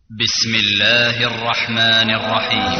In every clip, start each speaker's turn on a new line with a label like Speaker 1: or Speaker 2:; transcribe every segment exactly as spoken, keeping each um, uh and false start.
Speaker 1: بسم الله الرحمن الرحيم.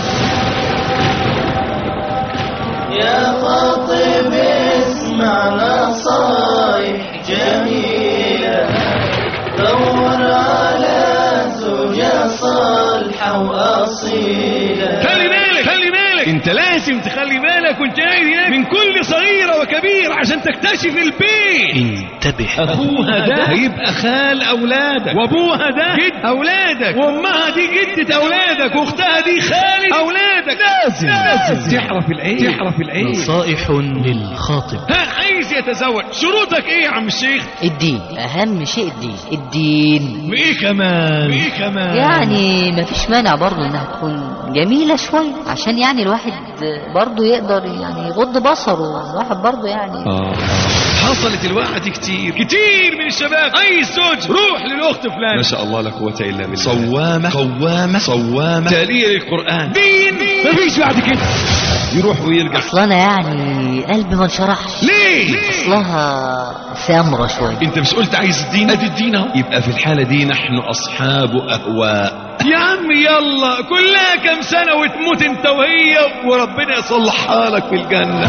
Speaker 2: يا خاطب اسمع نصايح جميلة، دور على زوجة صالحة وأصيلة.
Speaker 3: خلي بالك خلي بالك انت لازم تخلي بالك وانت قاعد هناك من كل صغيرة وكبير عشان تكتشف البيت.
Speaker 4: انتبه،
Speaker 3: اخوها ده هيبقى خال اولادك، وابوها ده جد اولادك، وامها دي جدة اولادك، واختها دي خالة اولادك. لازم لازم تعرف العيب تعرف العيب.
Speaker 4: نصائح للخاطب.
Speaker 3: ها عايز يتزوج، شروطك ايه يا عم الشيخ؟
Speaker 5: الدين أهم شيء، الدين الدين
Speaker 3: وايه كمان وايه كمان
Speaker 5: يعني مفيش مانع برضه انها تكون جميلة شوية، عشان يعني الواحد برضه يقدر يعني يغض بصره. الواحد برضه يعني
Speaker 3: آه. حصلت الواحد كتير كتير من الشباب عايز زوج، روح للاخت فلان،
Speaker 6: ما شاء الله لا قوة الا بالله،
Speaker 3: صوامة
Speaker 6: قوامة صوامة،
Speaker 3: تالية للقرآن، دين مفيش بعد كده. يروح ويرجع.
Speaker 5: اصلنا يعني قلبي ما انشرحش.
Speaker 3: ليه؟
Speaker 5: اصلها سامرة شوية.
Speaker 6: انت مش قلت عايز الدين؟ ادي الدين اهو. يبقى في الحالة دي نحن اصحاب اهواء.
Speaker 3: يا عم يلا كلها كم سنة وتموت انت وهي وربنا يصلحها لك في الجنة.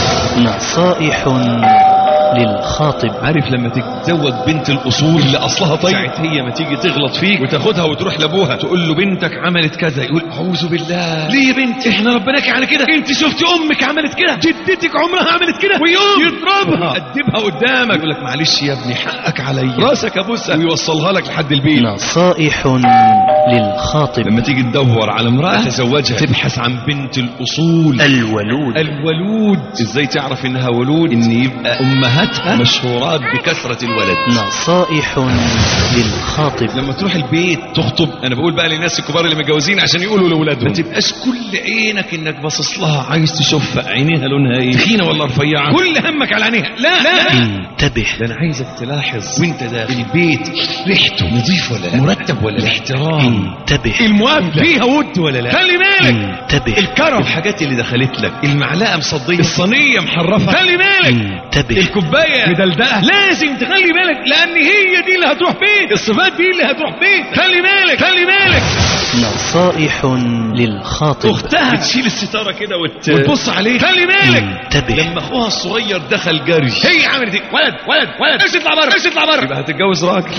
Speaker 4: نصائح للخاطب.
Speaker 6: عارف لما تتزوج بنت الاصول اللي اصلها طيب، ساعت هي ما تيجي تغلط فيك وتاخدها وتروح لابوها تقول له بنتك عملت كذا، يقول اعوذ بالله، ليه يا بنت احنا ربناك على كده؟ انت شفتي امك عملت كده، جدتك عمرها عملت كده، ويوم يضربها يقدمها قدامك يقول لك معلش يا ابني حقك عليا، راسك ابوسها، ويوصلها لك لحد البيت.
Speaker 4: نصائح للخاطب.
Speaker 6: لما تيجي تدور على امرأة تزوجها تبحث عن بنت الاصول،
Speaker 4: الولود.
Speaker 6: الولود ازاي تعرف انها ولود؟ ان يبقى امهاتها مشهورات بكثرة الولد.
Speaker 4: نصائح للخاطب.
Speaker 6: لما تروح البيت تخطب، انا بقول بقى للناس الكبار اللي متجوزين عشان يقولوا لاولادهم، ما تبقاش كل عينك انك باصص لها عايز تشوف عينيها لونها ايه، تخينه ولا رفيعه، كل همك على عينيها. لا لا
Speaker 4: انتبه،
Speaker 6: ده انا عايزك تلاحظ وانت داخل البيت ريحته نظيف ولا لا، مرتب ولا لا، الاحترام،
Speaker 4: انتبه،
Speaker 3: المقابله فيها ود ولا لا، خلي بالك،
Speaker 4: انتبه،
Speaker 6: الكرم، الحاجات اللي دخلت لك، المعلقه مصديه، الصينيه محرفه،
Speaker 3: خلي بالك،
Speaker 4: انتبه،
Speaker 3: الكوبايه مدلدقه، لازم تخلي بالك لان هي دي اللي هتروح بيت، الصفات دي اللي هتروح بيت. خلي بالك خلي بالك.
Speaker 4: نصائح للخاطب.
Speaker 6: اختها بتشيل الستاره كده وت...
Speaker 3: وتبص عليه، خلي بالك.
Speaker 4: انتبه،
Speaker 6: لما اخوها الصغير دخل جري
Speaker 3: هي عملت ايه؟ ولد ولد ولد ايش اطلع بره ايش اطلع بره،
Speaker 6: يبقى هتتجوز راجل.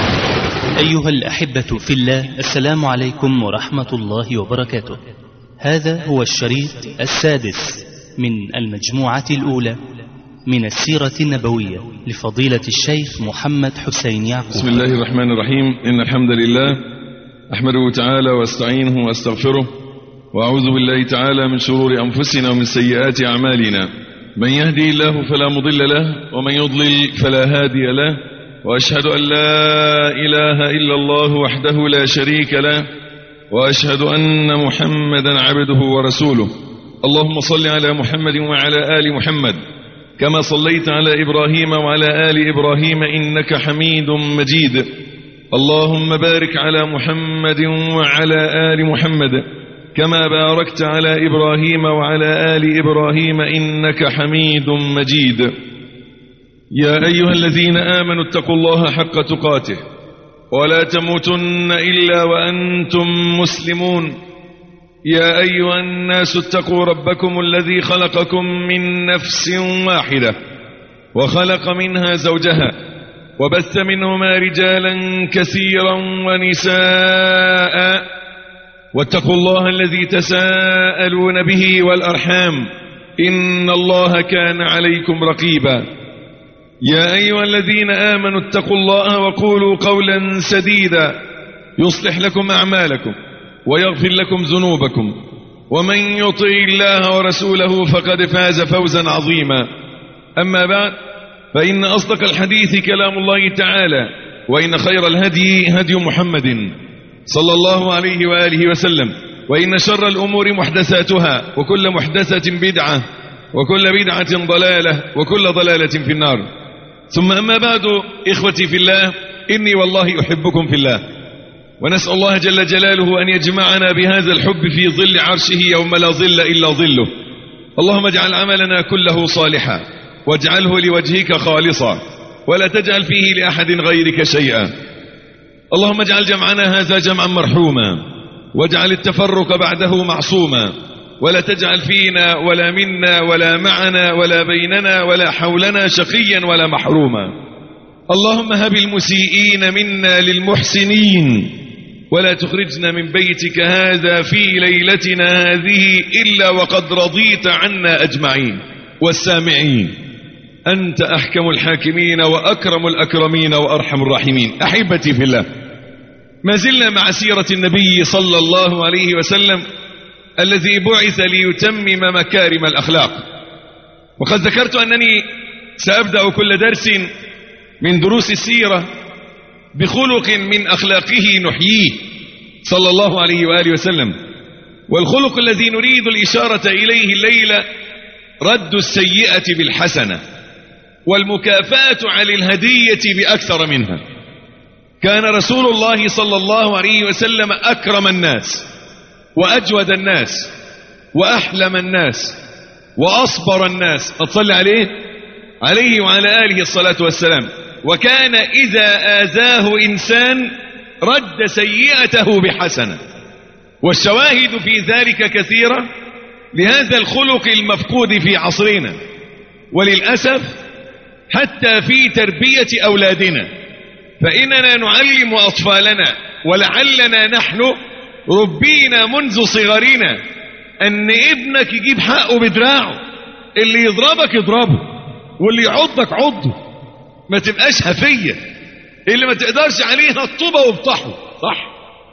Speaker 4: أيها الأحبة في الله، السلام عليكم ورحمة الله وبركاته. هذا هو الشريط السادس من المجموعة الأولى من السيرة النبوية لفضيلة الشيخ محمد حسين يعقوب.
Speaker 7: بسم الله الرحمن الرحيم. إن الحمد لله أحمده تعالى واستعينه واستغفره، وأعوذ بالله تعالى من شرور أنفسنا ومن سيئات أعمالنا. من يهدي الله فلا مضل له، ومن يضلل فلا هادي له، وأشهد أن لا إله إلا الله وحده لا شريك له، وأشهد أن محمدا عبده ورسوله. اللهم صل على محمد وعلى آل محمد كما صليت على إبراهيم وعلى آل إبراهيم إنك حميد مجيد. اللهم بارك على محمد وعلى آل محمد كما باركت على إبراهيم وعلى آل إبراهيم إنك حميد مجيد. يا أيها الذين آمنوا اتقوا الله حق تقاته ولا تموتن إلا وأنتم مسلمون. يا أيها الناس اتقوا ربكم الذي خلقكم من نفس واحدة وخلق منها زوجها وبث منهما رجالا كثيرا ونساء، واتقوا الله الذي تساءلون به والأرحام إن الله كان عليكم رقيبا. يا أيها الذين آمنوا اتقوا الله وقولوا قولا سديدا يصلح لكم أعمالكم ويغفر لكم ذنوبكم، ومن يطع الله ورسوله فقد فاز فوزا عظيما. أما بعد، فإن أصدق الحديث كلام الله تعالى، وإن خير الهدي هدي محمد صلى الله عليه وآله وسلم، وإن شر الأمور محدثاتها، وكل محدثة بدعة، وكل بدعة ضلالة، وكل ضلالة في النار. ثم أما بعد، إخوتي في الله، إني والله أحبكم في الله، ونسأل الله جل جلاله أن يجمعنا بهذا الحب في ظل عرشه يوم لا ظل إلا ظله. اللهم اجعل عملنا كله صالحا، واجعله لوجهك خالصا، ولا تجعل فيه لأحد غيرك شيئا. اللهم اجعل جمعنا هذا جمعا مرحوما واجعل التفرق بعده معصوما ولا تجعل فينا ولا منا ولا معنا ولا بيننا ولا حولنا شقيا ولا محروما. اللهم هب المسيئين منا للمحسنين ولا تخرجنا من بيتك هذا في ليلتنا هذه إلا وقد رضيت عنا أجمعين. والسامعين أنت أحكم الحاكمين وأكرم الأكرمين وأرحم الراحمين. أحبتي في الله، ما زلنا مع سيرة النبي صلى الله عليه وسلم الذي بعث ليتمم مكارم الأخلاق. وقد ذكرت أنني سأبدأ كل درس من دروس السيرة بخلق من أخلاقه نحييه صلى الله عليه وآله وسلم. والخلق الذي نريد الإشارة إليه الليلة رد السيئة بالحسنة والمكافأة على الهدية بأكثر منها. كان رسول الله صلى الله عليه وسلم أكرم الناس وأجود الناس وأحلم الناس وأصبر الناس. أتصلي عليه عليه وعلى آله الصلاة والسلام. وكان إذا آذاه إنسان رد سيئته بحسنة. والشواهد في ذلك كثيرة لهذا الخلق المفقود في عصرنا، وللأسف حتى في تربية أولادنا. فإننا نعلم أطفالنا ولعلنا نحن ربينا منذ صغرنا أن ابنك يجيب حقه بدراعه، اللي يضربك يضربه واللي يعضك عضه، ما تبقاش هفية، اللي ما تقدرش عليها الطوبة وابطحه. صح؟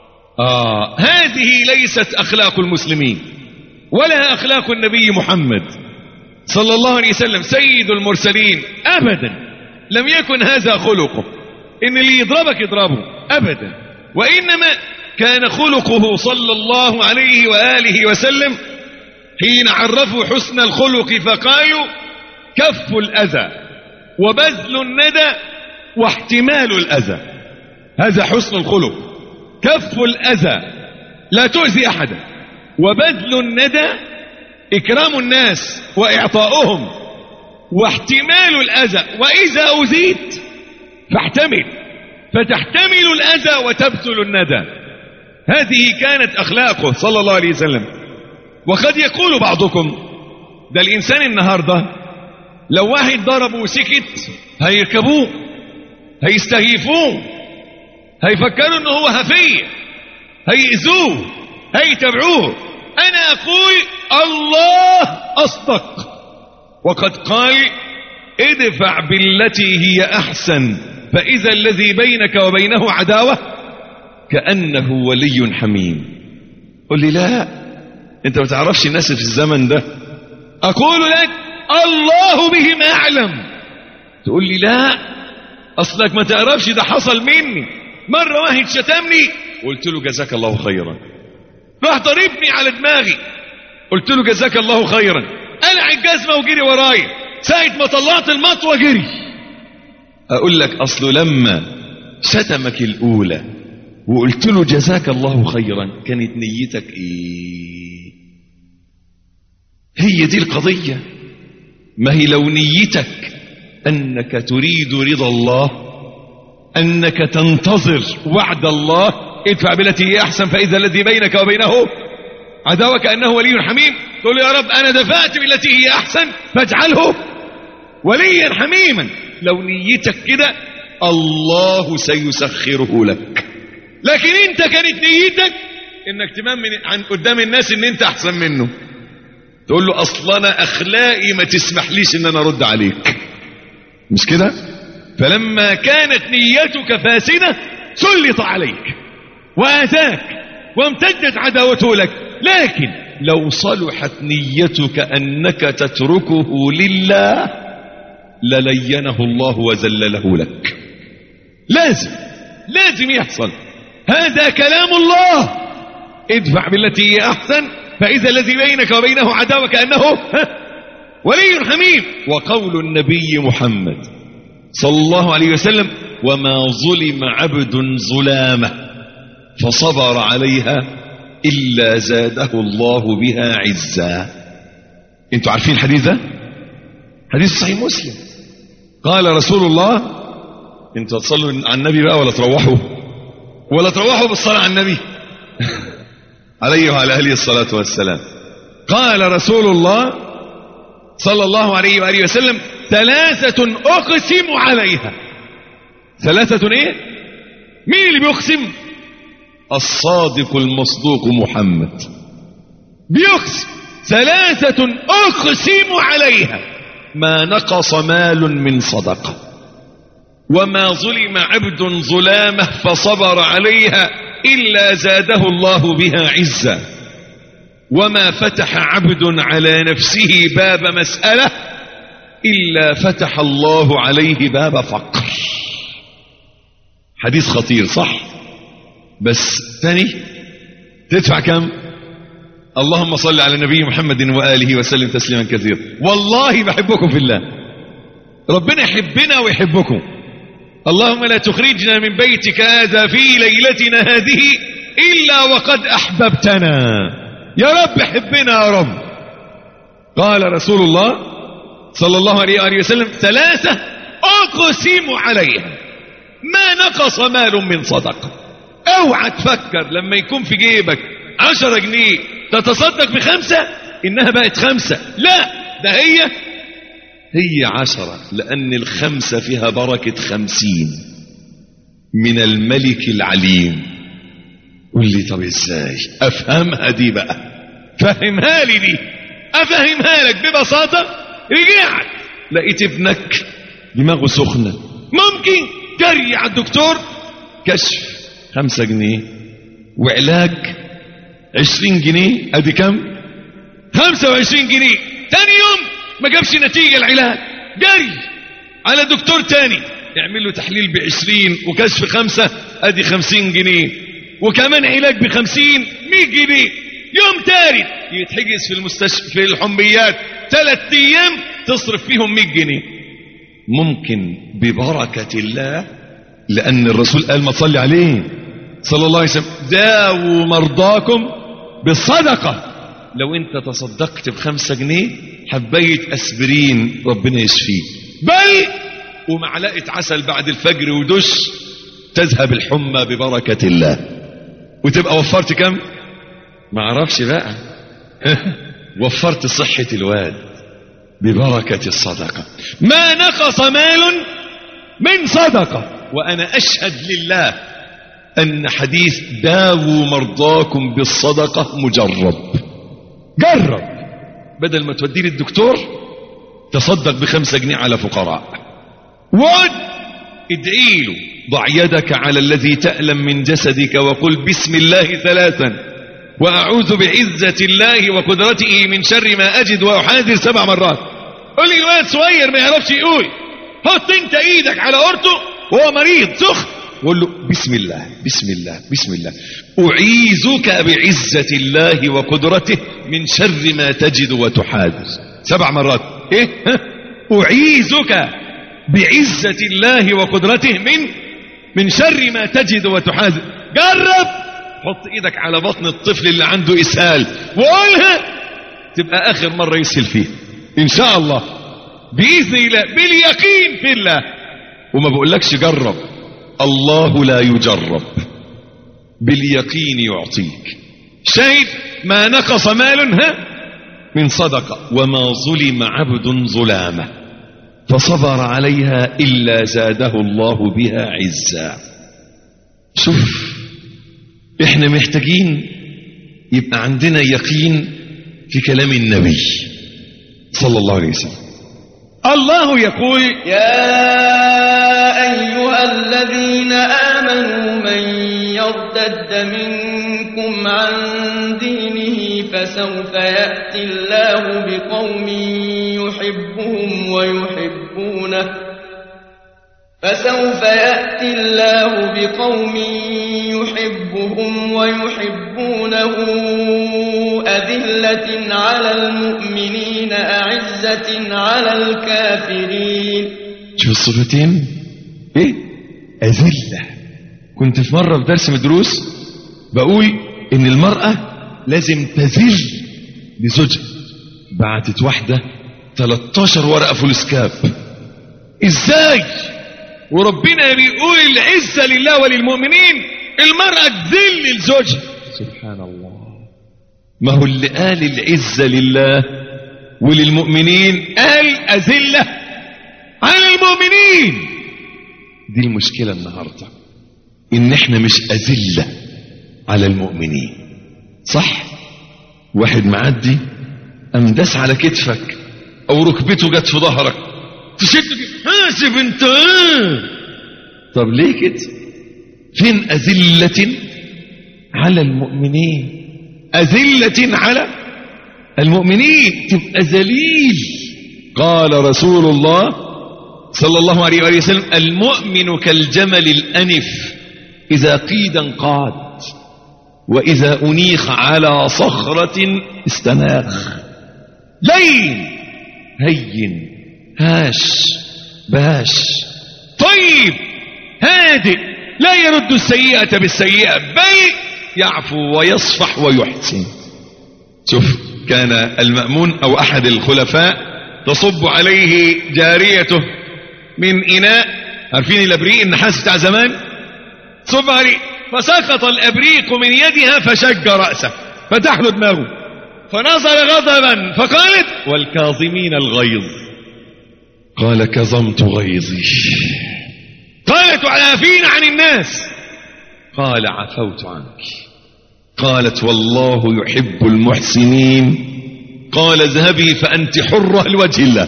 Speaker 7: آه هذه ليست أخلاق المسلمين ولا أخلاق النبي محمد صلى الله عليه وسلم سيد المرسلين. أبدا لم يكن هذا خلقه، إن اللي يضربك يضربه أبدا. وإنما كان خلقه صلى الله عليه وآله وسلم حين عرفوا حسن الخلق فقالوا كف الأذى وبذل الندى واحتمال الأذى. هذا حسن الخلق، كف الأذى لا تؤذي أحدا، وبذل الندى إكرام الناس وإعطاؤهم، واحتمال الأذى وإذا أذيت فاحتمل، فتحتمل الأذى وتبذل الندى. هذه كانت أخلاقه صلى الله عليه وسلم. وقد يقول بعضكم ده الإنسان النهاردة لو واحد ضربه وسكت هيركبوه هيستهيفوه هيفكروا انه هو هفية هيئذوه هيتبعوه. انا اقول الله اصدق، وقد قال ادفع بالتي هي احسن فاذا الذي بينك وبينه عداوة كأنه ولي حميم. قل لي لا انت ما تعرفش الناس في الزمن ده. اقول لك الله بهم اعلم. تقول لي لا اصلك ما تعرفش ده حصل مني. مرة واحد شتمني قلت له جزاك الله خيرا، راح ضربني على دماغي قلت له جزاك الله خيرا، قلع الجزمة وجري ورايا، ساعة ما طلعت المطوة جري. اقول لك اصله لما شتمك الاولى وقلت له جزاك الله خيرا كانت نيتك ايه؟ هي دي القضية. ما هي لو نيتك انك تريد رضا الله، انك تنتظر وعد الله، ادفع بالتي هي احسن فاذا الذي بينك وبينه عداوة كأنه ولي حميم، تقول يا رب انا دفعت بالتي هي احسن فاجعله وليا حميما. لو نيتك كده الله سيسخره لك. لكن انت كانت نيتك انك تمام عن قدام الناس ان انت احسن منه، تقول له اصلا انا اخلاقي ما تسمحليش ان انا ارد عليك، مش كده؟ فلما كانت نيتك فاسدة سلط عليك وآذاك وامتدت عداوته لك. لكن لو صلحت نيتك أنك تتركه لله للينه الله وذلله لك. لازم لازم يحصل. هذا كلام الله، ادفع بالتي هي أحسن فإذا الذي بينك وبينه عداوة كأنه ولي حميم. وقول النبي محمد صلى الله عليه وسلم وما ظلم عبد ظلامة فصبر عليها إلا زاده الله بها عزا. انتوا عارفين الحديث ده؟ حديث صحيح مسلم. قال رسول الله، انتوا تصلوا على النبي بقى ولا تروحوا؟
Speaker 6: ولا تروحوا بالصلاة على النبي عليه وعلى آله الصلاة والسلام. قال رسول الله صلى الله عليه وآله وسلم ثلاثة أقسم عليها. ثلاثة ايه؟ مين اللي بيقسم؟ الصادق المصدوق محمد بيقسم. ثلاثة أقسم عليها ما نقص مال من صدقة وما ظلم عبد ظلامه فصبر عليها إلا زاده الله بها عزا وما فتح عبد على نفسه باب مسألة إلا فتح الله عليه باب فقر. حديث خطير صح؟ بس تاني تدفع كم؟ اللهم صل على نبي محمد وآله وسلم تسليما كثيرا. والله بحبكم في الله، ربنا يحبنا ويحبكم. اللهم لا تخرجنا من بيتك هذا في ليلتنا هذه إلا وقد أحببتنا. يا رب حبنا يا رب. قال رسول الله صلى الله عليه وآله وسلم ثلاثة أقسم عليها ما نقص مال من صدقة. اوعى تفكر لما يكون في جيبك عشرة جنيه تتصدق بخمسة إنها بقت خمسة، لا، ده هي هي عشرة، لأن الخمسة فيها بركة خمسين من الملك العليم. قل لي طب ازاي افهمها دي بقى؟ فهمها لي دي، افهمها لك ببساطة. رجعت لقيت ابنك دماغه سخنة، ممكن جري على الدكتور، كشف خمسة جنيه وعلاج عشرين جنيه، ادي كم؟ خمسة وعشرين جنيه. تاني يوم ما جابش نتيجة العلاج، جري على دكتور تاني يعمل له تحليل بعشرين وكشف خمسة، ادي خمسين جنيه وكمان علاج بخمسين، مية جنيه. يوم تالت يتحجز في المستشفى في الحميات ثلاث ايام تصرف فيهم مية جنيه. ممكن ببركة الله، لأن الرسول قال ما تصلي عليه صلى الله عليه وسلم داووا مرضاكم بالصدقة. لو انت تصدقت بخمسة جنيه حباية اسبرين ربنا يشفيه، بل ومعلقة عسل بعد الفجر ودش تذهب الحمى ببركة الله، وتبقى وفرت كم؟ ما عرفش بقى وفرت صحة الواد ببركة الصدقة. ما نقص مال من صدقة. وأنا أشهد لله أن حديث داووا مرضاكم بالصدقة مجرب. جرب، بدل ما توديه للدكتور تصدق بخمسة جنيه على فقراء، واد ادعي له، ضع يدك على الذي تألم من جسدك وقل بسم الله ثلاثا وأعوذ بعزة الله وقدرته من شر ما أجد وأحاذر سبع مرات. قل لي واد صغير ما يعرفش يقول، حط انت ايدك على أورته وهو مريض سخن وقول له بسم الله بسم الله بسم الله أعيذك بعزة الله وقدرته من شر ما تجد وتحاذر سبع مرات. ايه ها؟ أعيذك بعزة الله وقدرته من من شر ما تجد وتحاذر. جرب، حط ايدك على بطن الطفل اللي عنده اسهال وقولها، تبقى اخر مرة يسهل فيه ان شاء الله باذن الله باليقين في الله. وما بقولكش جرب، الله لا يجرب، باليقين يعطيك. شاهد ما نقص مال ها من صدقة وما ظلم عبد ظلامه فصبر عليها إلا زاده الله بها عزا. شوف، احنا محتاجين يبقى عندنا يقين في كلام النبي صلى الله عليه وسلم. الله يقول
Speaker 2: يا أيها الذين آمنوا من يرتد منكم عن دينه فسوف يأتي الله بقوم يحبهم ويحبونه فسوف يأتي الله بقوم يحبهم ويحبونه أذلة على المؤمنين أعزة على الكافرين.
Speaker 6: شوف الصفتين ايه؟ أذلة. كنت في مرة في درس مدروس بقول ان المرأة لازم تذل لزوجها. بعتت واحدة تلتاشر ورقة فلوسكاب. ازاي وربنا بيقول العزة لله وللمؤمنين المرأة تذل لزوجها. سبحان الله. ما هو اللي قال العزة لله وللمؤمنين قال أذلة على المؤمنين. دي المشكلة النهاردة، إن إحنا مش أذلة على المؤمنين. صح؟ واحد معدي قام داس على كتفك أو ركبته جت في ظهرك، تشد حاسب أنت. طب ليه كده؟ فين أذلة على المؤمنين؟ أذلة على المؤمنين تبقى ذليل. قال رسول الله صلى الله عليه وآله وسلم: المؤمن كالجمل الأنف إذا قيد انقاد، وإذا أنيخ على صخرة استناخ. لين هين هاش باش طيب هادئ، لا يرد السيئة بالسيئة بل يعفو ويصفح ويحسن. شوف، كان المأمون أو أحد الخلفاء تصب عليه جاريته من إناء، عارفين الأبريق النحاس بتاع زمان، تصب عليه فسقط الأبريق من يدها فشج رأسه، فتح له دماغه، فنظر غضبا فقالت: والكاظمين الغيظ. قال: كظمت غيظي. قالت: وعافين عن الناس. قال: عفوت عنك. قالت: والله يحب المحسنين. قال: اذهبي فأنت حرة لوجه الله.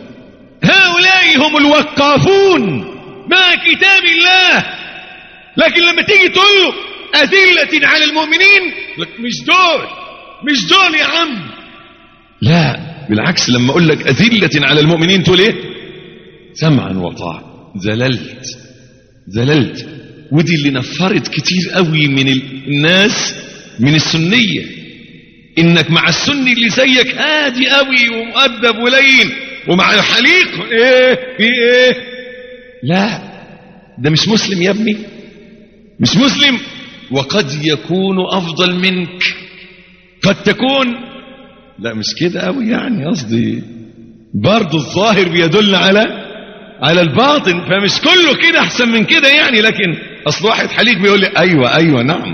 Speaker 6: هؤلاء هم الوقافون مع كتاب الله. لكن لما تيجي تقول له أذلة على المؤمنين، لك مش دول مش دول يا عم. لا، بالعكس، لما اقول لك أذلة على المؤمنين تقول ايه؟ سمعا وطاعة. ذللت ذللت. ودي اللي نفرت كتير قوي من الناس من السنية، انك مع السني اللي زيك هادي قوي ومؤدب ولين، ومع الحليق ايه في ايه. لا، ده مش مسلم يا ابني، مش مسلم. وقد يكون افضل منك، قد تكون. لا مش كده قوي يعني، قصدي برضو الظاهر بيدل على على الباطن، فمش كله كده احسن من كده يعني. لكن اصل واحد حليق بيقول لي ايوه ايوه نعم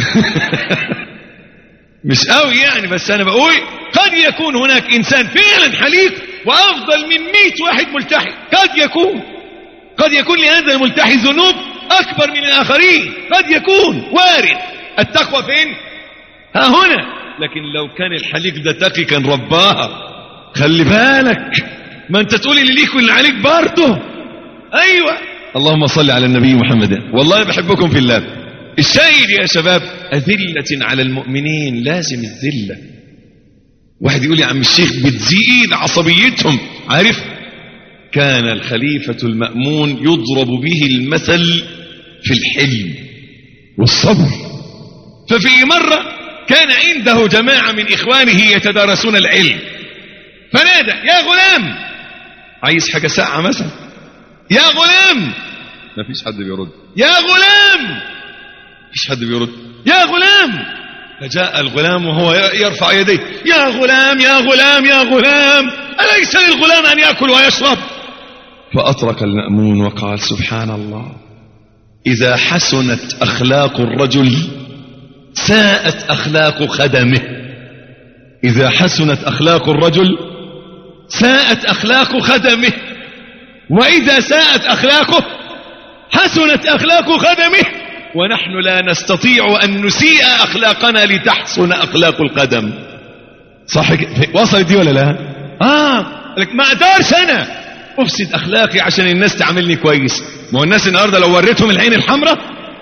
Speaker 6: مش قوي يعني، بس انا بقول قد يكون هناك انسان فعلا حليق وافضل من مئة واحد ملتحي. قد يكون قد يكون لهذا الملتحي ذنوب اكبر من الاخرين، قد يكون وارد. التقوى فين؟ ها هنا. لكن لو كان الحليق ده تقي كان رباها. خلي بالك، ما انت تقول اللي ليك واللي عليك برضه. ايوه، اللهم صل على النبي محمد. والله بحبكم في الله. الشاهد يا شباب، أذلة على المؤمنين، لازم الذلة. واحد يقول يا عم الشيخ بتزيد عصبيتهم. عارف، كان الخليفة المأمون يضرب به المثل في الحلم والصبر. ففي مرة كان عنده جماعة من إخوانه يتدارسون العلم، فنادى: يا غلام، عايز حاجة ساعة مثلا، يا غلام. ما فيش حد بيرد. يا غلام، فيش حد بيرد. يا غلام. فجاء الغلام وهو يرفع يديه: يا غلام يا غلام يا غلام، أليس للغلام أن يأكل ويشرب؟ فأطرق المأمون وقال: سبحان الله، إذا حسنت أخلاق الرجل ساءت أخلاق خدمه. إذا حسنت أخلاق الرجل ساءت أخلاق خدمه، وإذا ساءت أخلاقه حسنت أخلاق خدمه. ونحن لا نستطيع أن نسيء أخلاقنا لتحسن أخلاق القدم. صح؟ وصلت دي ولا لا؟ آه لك ما أقدرش أنا أفسد أخلاقي عشان الناس تعملني كويس. ما هو الناس النهاردة لو وريتهم العين الحمراء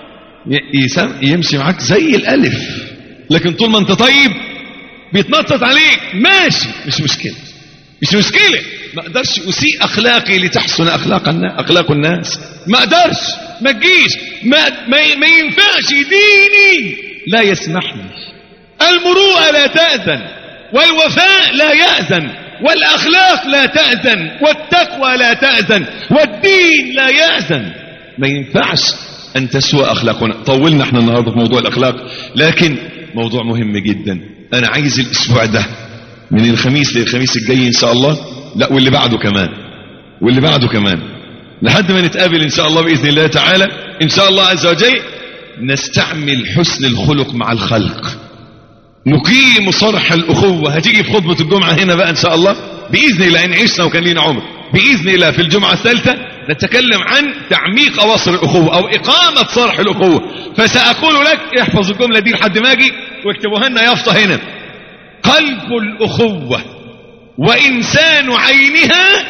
Speaker 6: يمشي معاك زي الألف، لكن طول ما أنت طيب بيتنطط عليك ماشي، مش مشكلة مش مشكلة. ما أقدرش أسيء أخلاقي لتحسن أخلاق الناس أخلاق الناس. ما أقدرش، ما تجيش، ما, ما, ما ينفعش، ديني لا يسمحني. المروءة لا تأذن، والوفاء لا يأذن، والأخلاق لا تأذن، والتقوى لا تأذن، والدين لا يأذن. ما ينفعش أن تسوء أخلاقنا. طولنا احنا النهاردة في موضوع الأخلاق، لكن موضوع مهم جدا. أنا عايز الأسبوع ده من الخميس للخميس الجاي إن شاء الله، لا واللي بعده كمان واللي بعده كمان، لحد ما نتقابل إن شاء الله بإذن الله تعالى، إن شاء الله عز وجل نستعمل حسن الخلق مع الخلق، نقيم صرح الأخوة. هتيجي في خطبة الجمعة هنا بقى إن شاء الله بإذن الله، إن عشنا وكان لينا عمر بإذن الله، في الجمعة الثالثة نتكلم عن تعميق أواصر الأخوة أو إقامة صرح الأخوة. فسأقول لك احفظ الجملة دي لحد ما أجي واكتبوها لنا يافطة هنا: قلب الأخوة وإنسان عينها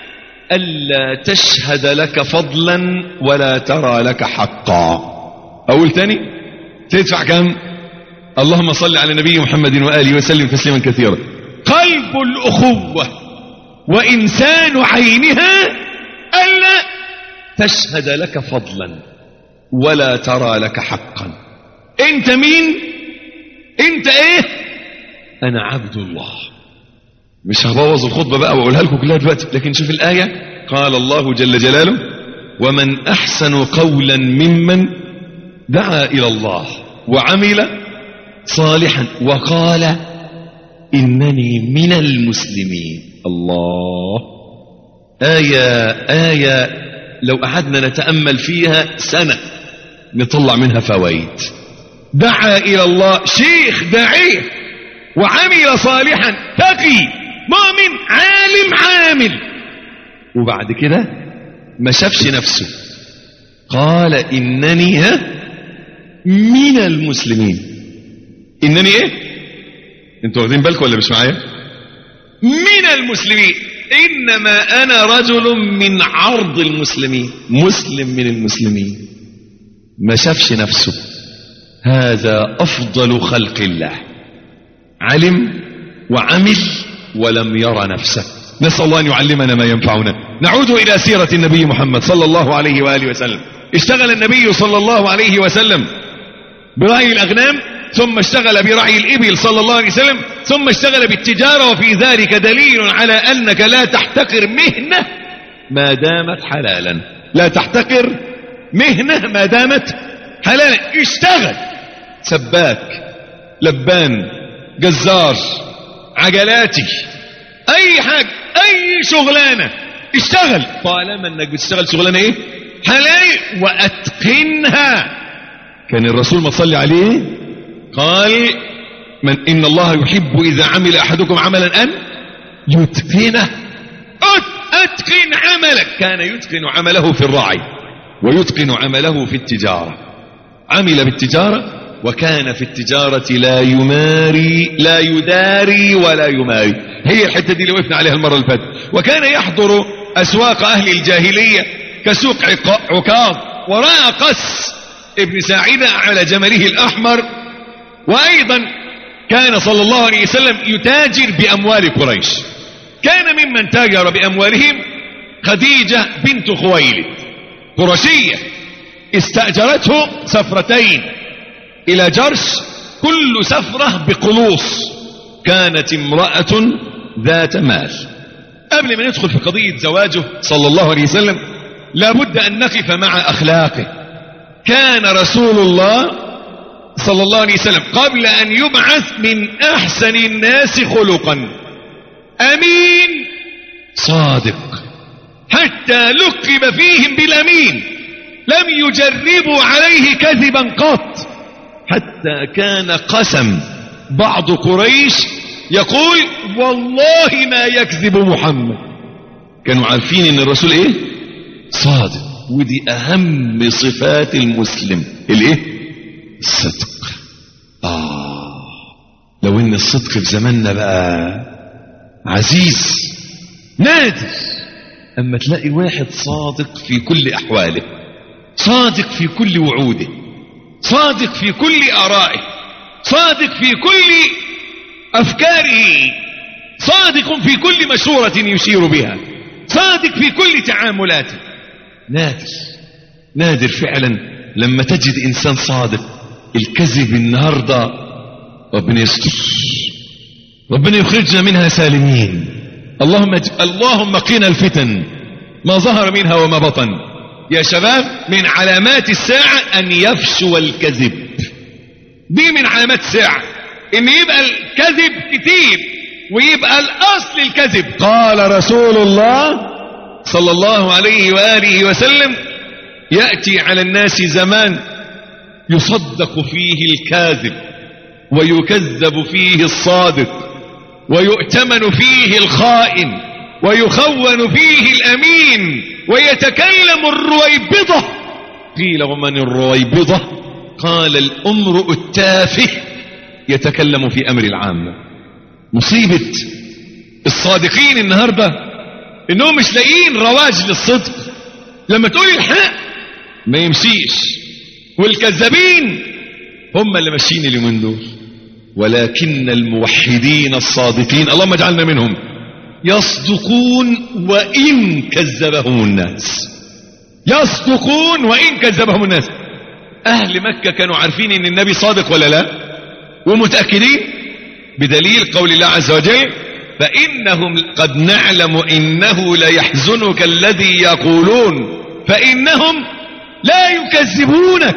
Speaker 6: ألا تشهد لك فضلا ولا ترى لك حقا. أقول تاني تدفع كم؟ اللهم صل على نبي محمد وآله وسلم تسليما كثيرا. قلب الأخوة وإنسان عينها ألا تشهد لك فضلا ولا ترى لك حقا. انت مين؟ انت ايه؟ انا عبد الله. مش هبوظ الخطبة بقى واقولها لكم كلها دلوقتي، لكن شوف الآية. قال الله جل جلاله: ومن أحسن قولا ممن دعا إلى الله وعمل صالحا وقال إنني من المسلمين. الله، آية آية لو قعدنا نتأمل فيها سنة نطلع منها فوائد. دعا إلى الله، شيخ داعية، وعمل صالحا، تقي، مؤمن، عالم، عامل، وبعد كده ما شافش نفسه، قال إنني ها من المسلمين. إنني إيه؟ انتوا واخدين بالكم ولا مش معايا؟ من المسلمين. إنما أنا رجل من عرض المسلمين، مسلم من المسلمين. ما شافش نفسه. هذا أفضل خلق الله، علم وعمل ولم يرى نفسه. نسأل الله أن يعلمنا ما ينفعنا. نعود إلى سيرة النبي محمد صلى الله عليه وآله وسلم. اشتغل النبي صلى الله عليه وسلم برعي الأغنام، ثم اشتغل برعي الإبل صلى الله عليه وسلم، ثم اشتغل بالتجارة. وفي ذلك دليل على أنك لا تحتقر مهنة ما دامت حلالا. لا تحتقر مهنة ما دامت حلالا. اشتغل سباك، لبان، جزار، عجلاتي، أي حاجة، أي شغلانة اشتغل، طالما أنك بتشتغل شغلانة إيه؟ حلال، وأتقنها. كان الرسول ما صلي عليه قال: من إن الله يحب إذا عمل أحدكم عملا أن يتقنه. أتقن عملك. كان يتقن عمله في الرعي ويتقن عمله في التجارة. عمل بالتجارة وكان في التجارة لا يماري، لا يداري ولا يماري. هي الحتة دي اللي وقفنا عليها المرة اللي فاتت. وكان يحضر أسواق أهل الجاهلية كسوق عكاظ، ورأى قس ابن ساعدة على جمله الأحمر. وأيضا كان صلى الله عليه وسلم يتاجر بأموال قريش. كان ممن تاجر بأموالهم خديجة بنت خويلد، قرشية، استأجرته سفرتين إلى جرش، كل سفرة بقلوص. كانت امرأة ذات مال. قبل ما ندخل في قضية زواجه صلى الله عليه وسلم لابد أن نقف مع أخلاقه. كان رسول الله صلى الله عليه وسلم قبل أن يبعث من أحسن الناس خلقا، أمين صادق، حتى لقب فيهم بالأمين، لم يجربوا عليه كذبا قط، حتى كان قسم بعض قريش يقول: والله ما يكذب محمد. كانوا عارفين ان الرسول ايه؟ صادق. ودي اهم صفات المسلم، الايه؟ الصدق. آه لو ان الصدق في زماننا بقى عزيز، نادر اما تلاقي واحد صادق في كل احواله، صادق في كل وعوده، صادق في كل آرائه، صادق في كل أفكاره، صادق في كل مشورة يشير بها، صادق في كل تعاملاته. نادر نادر فعلا لما تجد إنسان صادق. الكذب النهاردة ربنا يستر، ربنا يخرجنا منها سالمين. اللهم اللهم قنا الفتن ما ظهر منها وما بطن. يا شباب، من علامات الساعة أن يفشو الكذب. دي من علامات الساعة، إن يبقى الكذب كتير ويبقى الأصل الكذب. قال رسول الله صلى الله عليه وآله وسلم: يأتي على الناس زمان يصدق فيه الكاذب ويكذب فيه الصادق ويؤتمن فيه الخائن ويخون فيه الأمين ويتكلم الرويبضة. قيل ومن الرويبضة؟ قال الأمرؤ التافه يتكلم في أمر العامة. مصيبة الصادقين النهاردة إنهم مش لاقيين رواج للصدق. لما تقول الحق ما يمشيش، والكذابين هم اللي ماشيين اليومين دول. ولكن الموحدين الصادقين اللهم اجعلنا منهم يصدقون وإن كذبهم الناس. يصدقون وإن كذبهم الناس. أهل مكة كانوا عارفين إن النبي صادق ولا لا، ومتأكدين بدليل قول الله عز وجل فإنهم قد نعلم إنه ليحزنك الذي يقولون فإنهم لا يكذبونك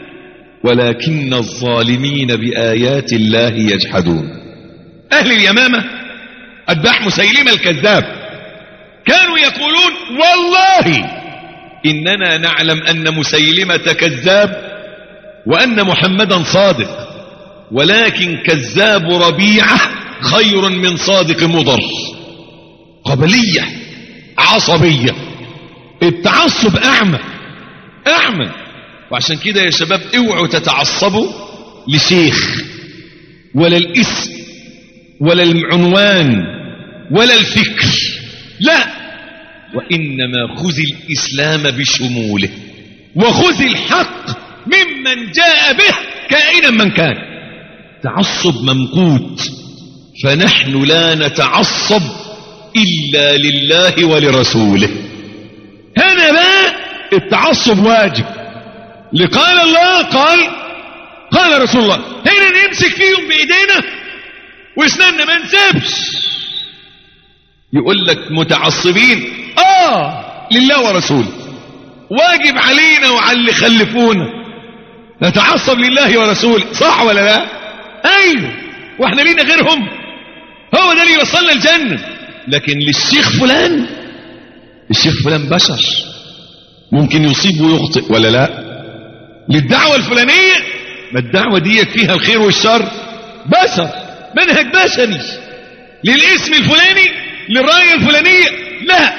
Speaker 6: ولكن الظالمين بآيات الله يجحدون. أهل اليمامة أتباع مسيلمة الكذاب كانوا يقولون والله إننا نعلم أن مسيلمة كذاب وأن محمدا صادق، ولكن كذاب ربيعة خير من صادق مضر. قبلية عصبية، التعصب أعمى أعمى. وعشان كده يا شباب اوعوا تتعصبوا لشيخ ولا الاسم ولا العنوان ولا الفكر، لا، وإنما خذ الإسلام بشموله وخذ الحق ممن جاء به كائنا من كان. تعصب ممقوت، فنحن لا نتعصب إلا لله ولرسوله. هنا بقى التعصب واجب، لقال الله قال قال رسول الله. هنا نمسك فيهم بإيدينا واسناننا ما نسيبش. يقول لك متعصبين آه لله ورسوله، واجب علينا وعلى اللي خلفونا نتعصب لله ورسوله، صح ولا لا؟ أيوه، واحنا لينا غيرهم؟ هو ده اللي يوصلنا الجنة. لكن للشيخ فلان، الشيخ فلان بشر ممكن يصيب ويخطئ ولا لا؟ للدعوة الفلانية، ما الدعوة دي فيها الخير والشر، بشر، منهج بشري. للاسم الفلاني، للراية الفلانية، لا،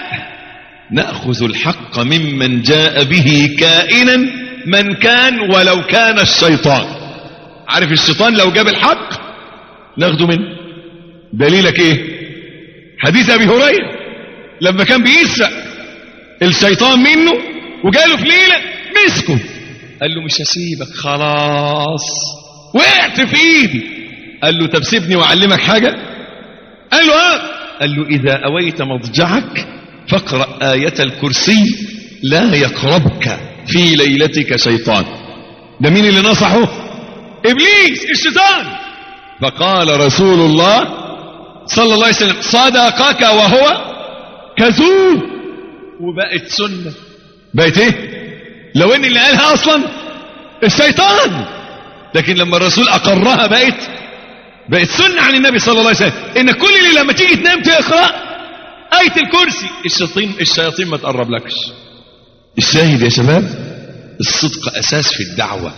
Speaker 6: نأخذ الحق ممن جاء به كائنا من كان ولو كان الشيطان. عارف الشيطان لو جاب الحق ناخده منه. دليلك ايه؟ حديث ابي هريرة لما كان بيسرق الشيطان منه وجاله في ليلة مسكه، قال له مش هسيبك خلاص، وقعت في ايدي. قال له طب سيبني واعلمك حاجة؟ قال له اه. قال له اذا اويت مضجعك فاقرأ آية الكرسي لا يقربك في ليلتك شيطان. ده مين اللي نصحه؟ ابليس الشيطان. فقال رسول الله صلى الله عليه وسلم صدقك وهو كذوب. وبقت سنة. بقت ايه؟ لو ان اللي قالها اصلا الشيطان، لكن لما الرسول اقرها بقت بقت سنة عن النبي صلى الله عليه وسلم، ان كل اللي لما تيجي تنام تقرأ آية الكرسي الشياطين الشياطين ما تقرب لكش. الشاهد يا شباب، الصدق اساس في الدعوة.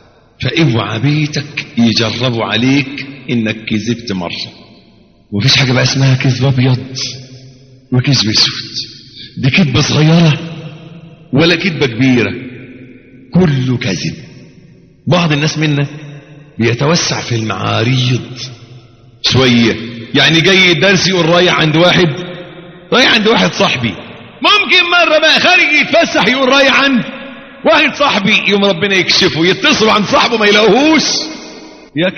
Speaker 6: فاوعى بيتك يجربوا عليك انك كذبت مرة. ومفيش حاجة بقى اسمها كذب ابيض وكذب اسود، دي كذبة صغيرة ولا كذبة كبيرة، كله كذب. بعض الناس منا بيتوسع في المعاريض شوية، يعني جاي الدرس يقول رايح عند واحد رايح عند واحد صاحبي، ممكن مرة بقى خارج يتفسح يقول رايح عند واحد صاحبي، يوم ربنا يكشفه يتصلوا عن صاحبه ما يلاقوهوش، يا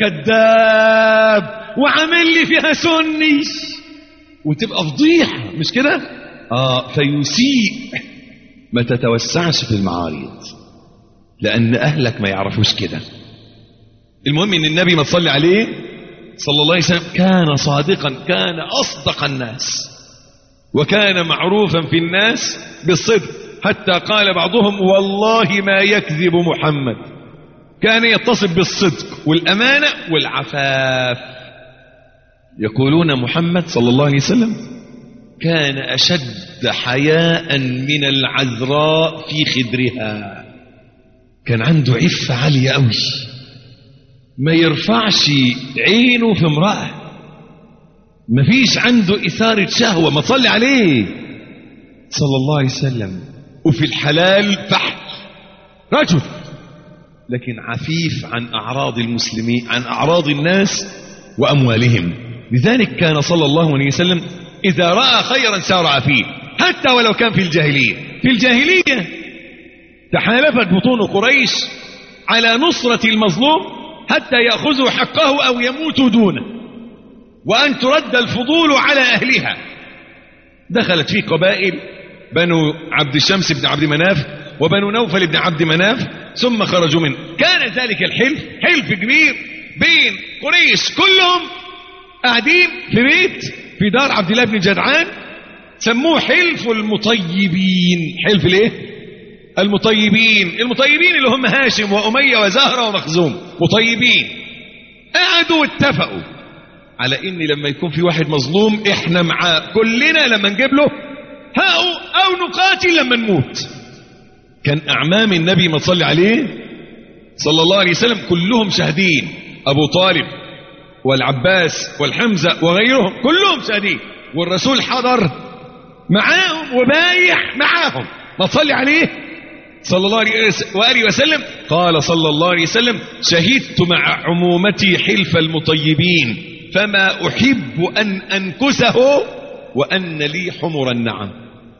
Speaker 6: كذاب وعامل لي فيها سني، وتبقى فضيحة مش كده؟ اه فيسيء. ما تتوسعش في المعارض لأن أهلك ما يعرفوش كده. المهم إن النبي ما تصلي عليه صلى الله عليه وسلم كان صادقا، كان أصدق الناس، وكان معروفا في الناس بالصدق، حتى قال بعضهم والله ما يكذب محمد. كان يتصف بالصدق والأمانة والعفاف. يقولون محمد صلى الله عليه وسلم كان أشد حياء من العذراء في خدرها. كان عنده عفة عالية قوي، ما يرفعش عينه في امرأة، ما فيش عنده إثارة شهوة، ما تصلي عليه صلى الله عليه وسلم. وفي الحلال فحل رجل، لكن عفيف عن أعراض المسلمين، عن أعراض الناس وأموالهم. لذلك كان صلى الله عليه وسلم إذا رأى خيرا سارع فيه، حتى ولو كان في الجاهلية. في الجاهلية تحالفت بطون قريش على نصرة المظلوم حتى يأخذوا حقه أو يموتوا دونه، وأن ترد الفضول على أهلها. دخلت فيه قبائل بنو عبد الشمس بن عبد مناف وبنو نوفل بن عبد مناف، ثم خرجوا منه. كان ذلك الحلف حلف كبير بين قريش كلهم، قاعدين في بيت في دار عبد الله بن جدعان، سموه حلف المطيبين. حلف ليه؟ المطيبين. المطيبين اللي هم هاشم وأمية وزهرة ومخزوم، مطيبين. قعدوا واتفقوا على ان لما يكون في واحد مظلوم احنا معاه كلنا لما نجيب له هاو او نقاتل لما نموت. كان اعمام النبي ما تصلي عليه صلى الله عليه وسلم كلهم شاهدين، ابو طالب والعباس والحمزة وغيرهم كلهم شاهدين، والرسول حضر معاهم وبايع معاهم. ما تصلي عليه صلى الله عليه وسلم. قال صلى الله عليه وسلم: شهدت مع عمومتي حلف المطيبين فما أحب أن أنكسه وأن لي حمر النعم.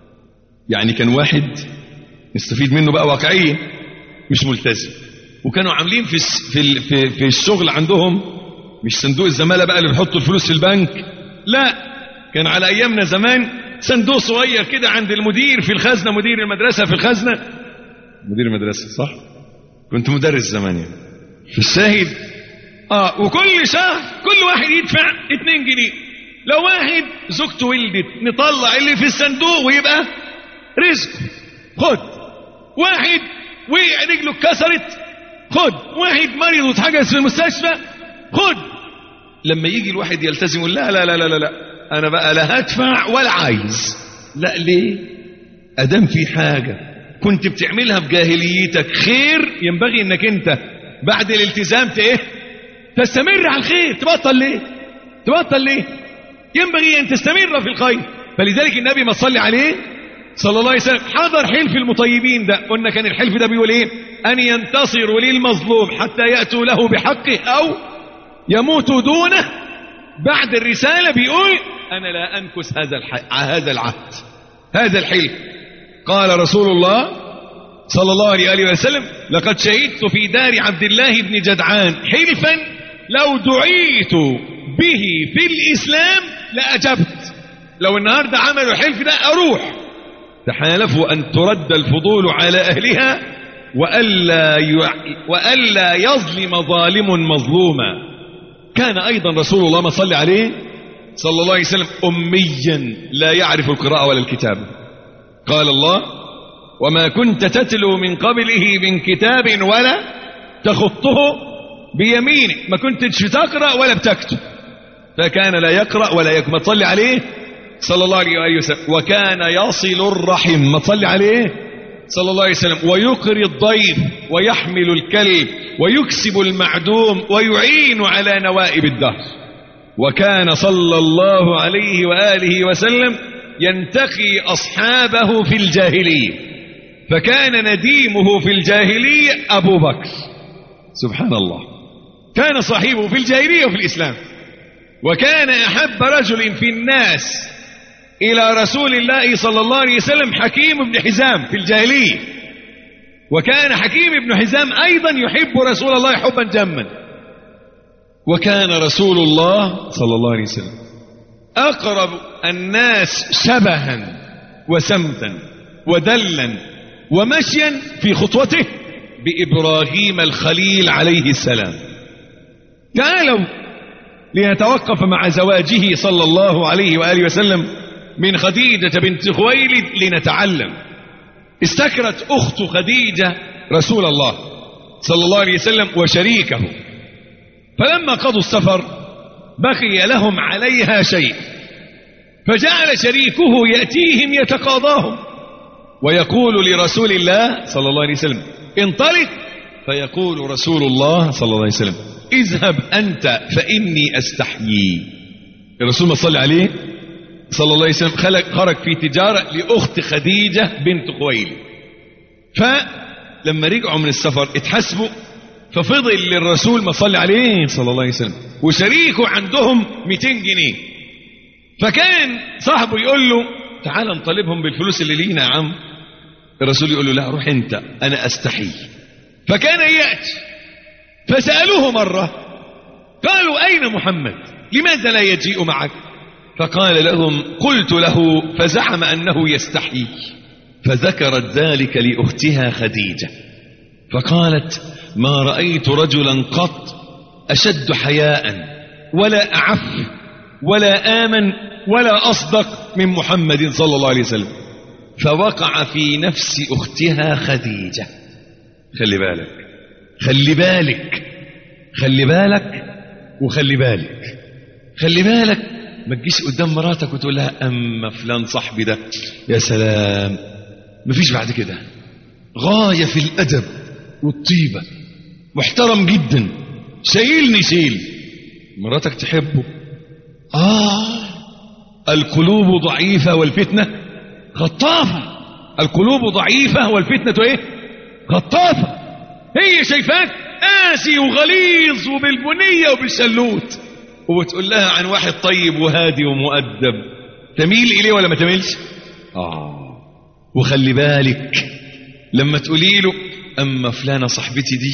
Speaker 6: يعني كان واحد نستفيد منه بقى واقعيا، مش ملتزم، وكانوا عاملين في في في, في الشغل عندهم مش صندوق الزمالة بقى اللي بيحطوا الفلوس في البنك، لا، كان على أيامنا زمان صندوق صغير كده عند المدير في الخزنة، مدير المدرسة في الخزنة، مدير المدرسة صح؟ كنت مدرس زمان يعني. في الشاهد اه وكل شهر كل واحد يدفع اتنين جنيه. لو واحد زوجته ولدت نطلع اللي في الصندوق ويبقى رزقه، خد. واحد وقع رجله اتكسرت، خد. واحد مريض واتحجز في المستشفى، خد. لما يجي الواحد يلتزم يقول لا لا لا لا لا انا بقى لا هدفع ولا عايز. لا، ليه؟ ادام في حاجة كنت بتعملها في جاهليتك خير، ينبغي انك انت بعد الالتزام ايه تستمر على الخير. تبطل ليه؟ تبطل ليه؟ ينبغي ان تستمر في الخير. فلذلك النبي ما صلي عليه صلى الله عليه وسلم حضر حلف المطيبين ده. قلنا كان الحلف ده بيقول ايه؟ ان ينتصروا للمظلوم حتى يأتوا له بحقه او يموتوا دونه. بعد الرسالة بيقول انا لا انكس هذا هذا العهد، هذا الحلف. قال رسول الله صلى الله عليه وسلم: لقد شهدت في دار عبد الله بن جدعان حلفا لو دعيت به في الإسلام لأجبت. لو النهاردة عملوا حلف ده أروح. تحالفوا أن ترد الفضول على أهلها وألا, وألا يظلم ظالم مظلوما. كان أيضا رسول الله ما صلى عليه صلى الله عليه وسلم أميا لا يعرف القراءة ولا الكتابة. قال الله: وما كنت تتلو من قبله من كتاب ولا تخطه بيمينك. ما كنتش تقرأ ولا بتكتب، فكان لا يقرأ ولا يكتب. ما تصلي عليه صلى الله عليه وسلم. وكان يصل الرحم. ما تصلي عليه صلى الله عليه وسلم. ويقري الضيف ويحمل الكلب ويكسب المعدوم ويعين على نوائب الدهر. وكان صلى الله عليه وآله وسلم ينتقي أصحابه في الجاهلية، فكان نديمه في الجاهلية أبو بكر. سبحان الله، كان صاحبه في الجاهلية وفي الإسلام. وكان أحب رجل في الناس إلى رسول الله صلى الله عليه وسلم حكيم بن حزام في الجاهلية. وكان حكيم بن حزام أيضا يحب رسول الله حبا جما. وكان رسول الله صلى الله عليه وسلم أقرب الناس شبها وسمتا ودلا ومشيا في خطوته بإبراهيم الخليل عليه السلام. تعالوا ليتوقف مع زواجه صلى الله عليه وآله وسلم من خديجة بنت خويلد لنتعلم. استكرت أخت خديجة رسول الله صلى الله عليه وسلم وشريكه، فلما قضوا السفر بقي لهم عليها شيء، فجعل شريكه يأتيهم يتقاضاهم ويقول لرسول الله صلى الله عليه وسلم: انطلق فيقول رسول الله صلى الله عليه وسلم اذهب أنت فإني أستحيي. الرسول ما صلى عليه صلى الله عليه وسلم خرج في تجارة لأخت خديجة بنت خويلد، فلما رجعوا من السفر اتحسبوا، ففضل للرسول ما صلى عليه صلى الله عليه وسلم وشريكه عندهم مئتين جنيه، فكان صاحبه يقول له تعال نطالبهم بالفلوس اللي لينا يا عم. الرسول يقول له لا روح انت انا استحي. فكان يأتي فسألوه مرة قالوا اين محمد لماذا لا يجيء معك؟ فقال لهم قلت له فزعم انه يستحي، فذكرت ذلك لأختها خديجة فقالت ما رأيت رجلا قط أشد حياء ولا أعف ولا آمن ولا أصدق من محمد صلى الله عليه وسلم. فوقع في نفس أختها خديجة. خلي بالك خلي بالك خلي بالك وخلي بالك خلي بالك ما تجيش قدام مراتك وتقول لها أما فلان صاحبي ده يا سلام مفيش بعد كده، غاية في الأدب والطيبة، محترم جدا، شايلني شيل. مراتك تحبه آه القلوب ضعيفة والفتنة خطافة. القلوب ضعيفة والفتنة ايه خطافة. هي شايفاك قاسي وغليظ وبالبنية وبالشلوت وبتقول لها عن واحد طيب وهادي ومؤدب، تميل إليه ولا ما تميلش؟ آه وخلي بالك لما تقولي له أما فلانة صاحبتي دي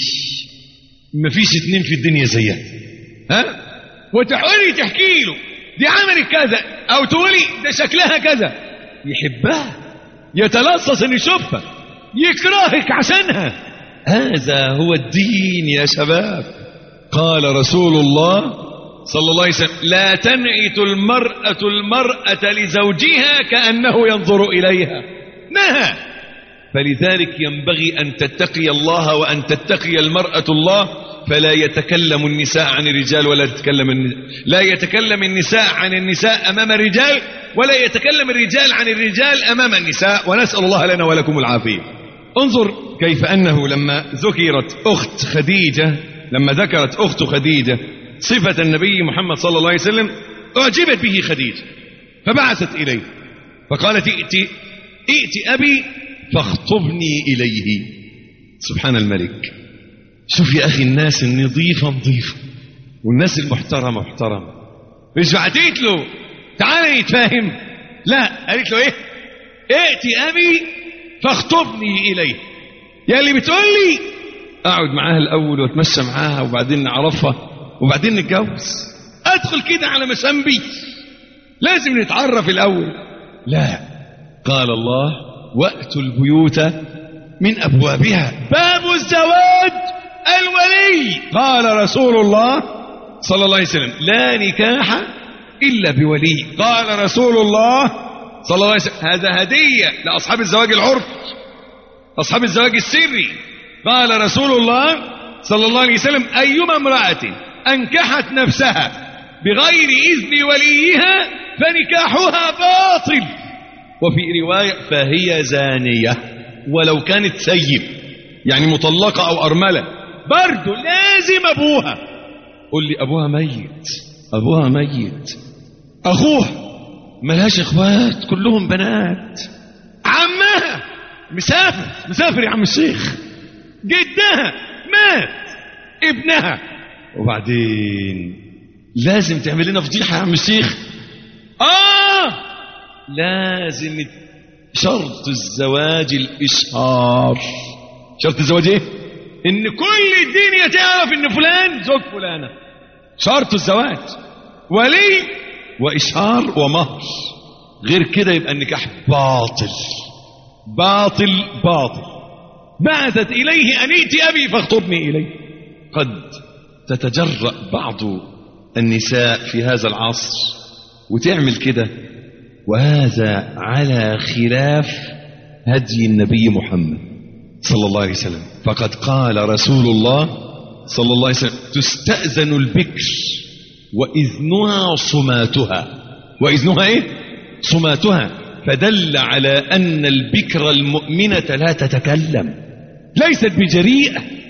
Speaker 6: مفيش اتنين في الدنيا زيها، ها وتحقولي تحكي له دي عملت كذا أو تقولي ده شكلها كذا، يحبها يتلصص ان يشوفها يكرهك عشانها. هذا هو الدين يا شباب. قال رسول الله صلى الله عليه وسلم لا تنعت المرأة المرأة لزوجها كأنه ينظر إليها، نهى. فلذلك ينبغي أن تتقي الله وأن تتقي المرأة الله، فلا يتكلم النساء عن الرجال ولا يتكلم لا يتكلم النساء عن النساء أمام الرجال ولا يتكلم الرجال عن الرجال أمام النساء، ونسأل الله لنا ولكم العافية. انظر كيف أنه لما ذكرت أخت خديجة لما ذكرت أخت خديجة صفة النبي محمد صلى الله عليه وسلم أعجبت به خديجة فبعثت إليه فقالت ائتي ائتي أبي فاخطبني إليه. سبحان الملك. شوف يا أخي الناس النظيفة نظيفة والناس المحترمة محترمة. مش بعتيت له تعالى يتفاهم، لا قالت له ايه ائتي أبي فاخطبني إليه. يا اللي بتقول لي أقعد معاها الأول واتمشى معاها وبعدين نعرفها وبعدين نتجوز، أدخل كده على مسامبي لازم نتعرف الأول. لا، قال الله وأتوا البيوت من أبوابها، باب الزواج الولي. قال رسول الله صلى الله عليه وسلم لا نكاح إلا بولي. قال رسول الله صلى الله عليه وسلم هذا هدية لأصحاب الزواج العرفي أصحاب الزواج السري. قال رسول الله صلى الله عليه وسلم أيما امرأة أنكحت نفسها بغير إذن وليها فنكاحها باطل، وفي رواية فهي زانية ولو كانت سيب يعني مطلقة أو أرملة برضو لازم أبوها. قل لي أبوها ميت، أبوها ميت، أخوها ملهاش إخوات كلهم بنات، عمها مسافر مسافر يا عم الشيخ، جدها مات، ابنها، وبعدين لازم تعمل لنا فضيحة يا عم الشيخ. آه لازم شرط الزواج الإشهار. شرط الزواج إيه؟ إن كل الدنيا تعرف إن فلان زوج فلانة. شرط الزواج ولي وإشهار ومهر، غير كده يبقى النكاح باطل باطل باطل. بعثت إليه أن ائت أبي فاخطبني إليه. قد تتجرأ بعض النساء في هذا العصر وتعمل كده، وهذا على خلاف هدي النبي محمد صلى الله عليه وسلم. فقد قال رسول الله صلى الله عليه وسلم تستأذن البكر وإذنها صماتها. وإذنها إيه؟ صماتها. فدل على أن البكر المؤمنة لا تتكلم، ليست بجريئة،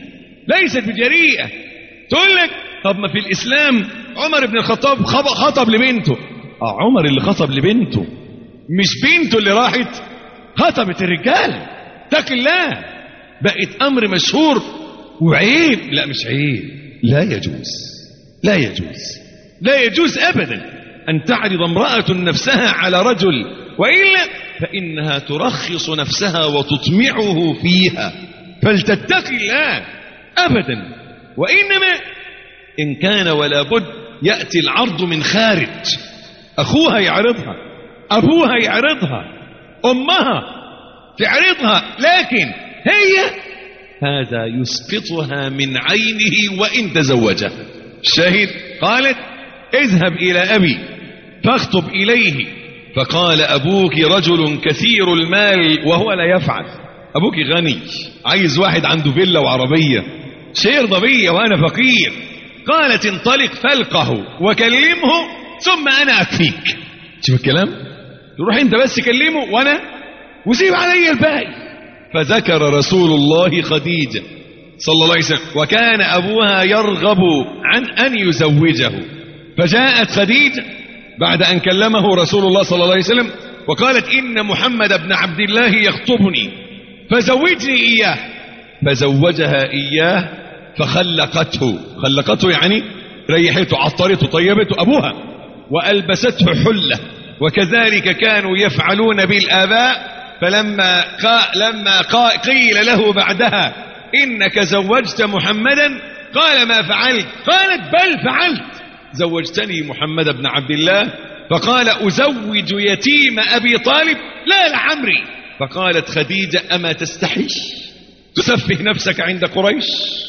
Speaker 6: ليست بجريئة. تقول لك طب ما في الإسلام عمر بن الخطاب خطب لبنته. آه عمر اللي خطب لبنته، مش بنته اللي راحت خطبت الرجال. اتق الله، بقت أمر مشهور وعيب. لا مش عيب، لا يجوز، لا يجوز، لا يجوز أبدا أن تعرض امرأة نفسها على رجل، وإلا فإنها ترخص نفسها وتطمعه فيها، فلتتق الله أبدا. وإنما إن كان ولا بد يأتي العرض من خارج، أخوها يعرضها، أبوها يعرضها، أمها تعرضها، لكن هي هذا يسقطها من عينه وإن تزوجها. الشاهد قالت اذهب إلى أبي فاخطب إليه، فقال أبوك رجل كثير المال وهو لا يفعل. أبوك غني، عايز واحد عنده فيلا وعربية، شير ضبية وأنا فقير. قالت انطلق فالقه وكلمه ثم أنا أكفيك. شوف الكلام، تروح انت بس كلمه وأنا وسيب علي الباقي. فذكر رسول الله خديجة صلى الله عليه وسلم، وكان أبوها يرغب عن أن يزوجه. فجاءت خديجة بعد أن كلمه رسول الله صلى الله عليه وسلم وقالت إن محمد بن عبد الله يخطبني فزوجني إياه. فزوجها إياه فخلقته، خلقته يعني ريحته، عطرته، طيبته أبوها، وألبسته حلة. وكذلك كانوا يفعلون بالآباء. فلما قا لما قا قيل له بعدها إنك زوجت محمدا قال ما فعلت؟ قالت بل فعلت، زوجتني محمد بن عبد الله. فقال أزوج يتيم أبي طالب؟ لا لعمري. فقالت خديجة أما تستحي تسفه نفسك عند قريش؟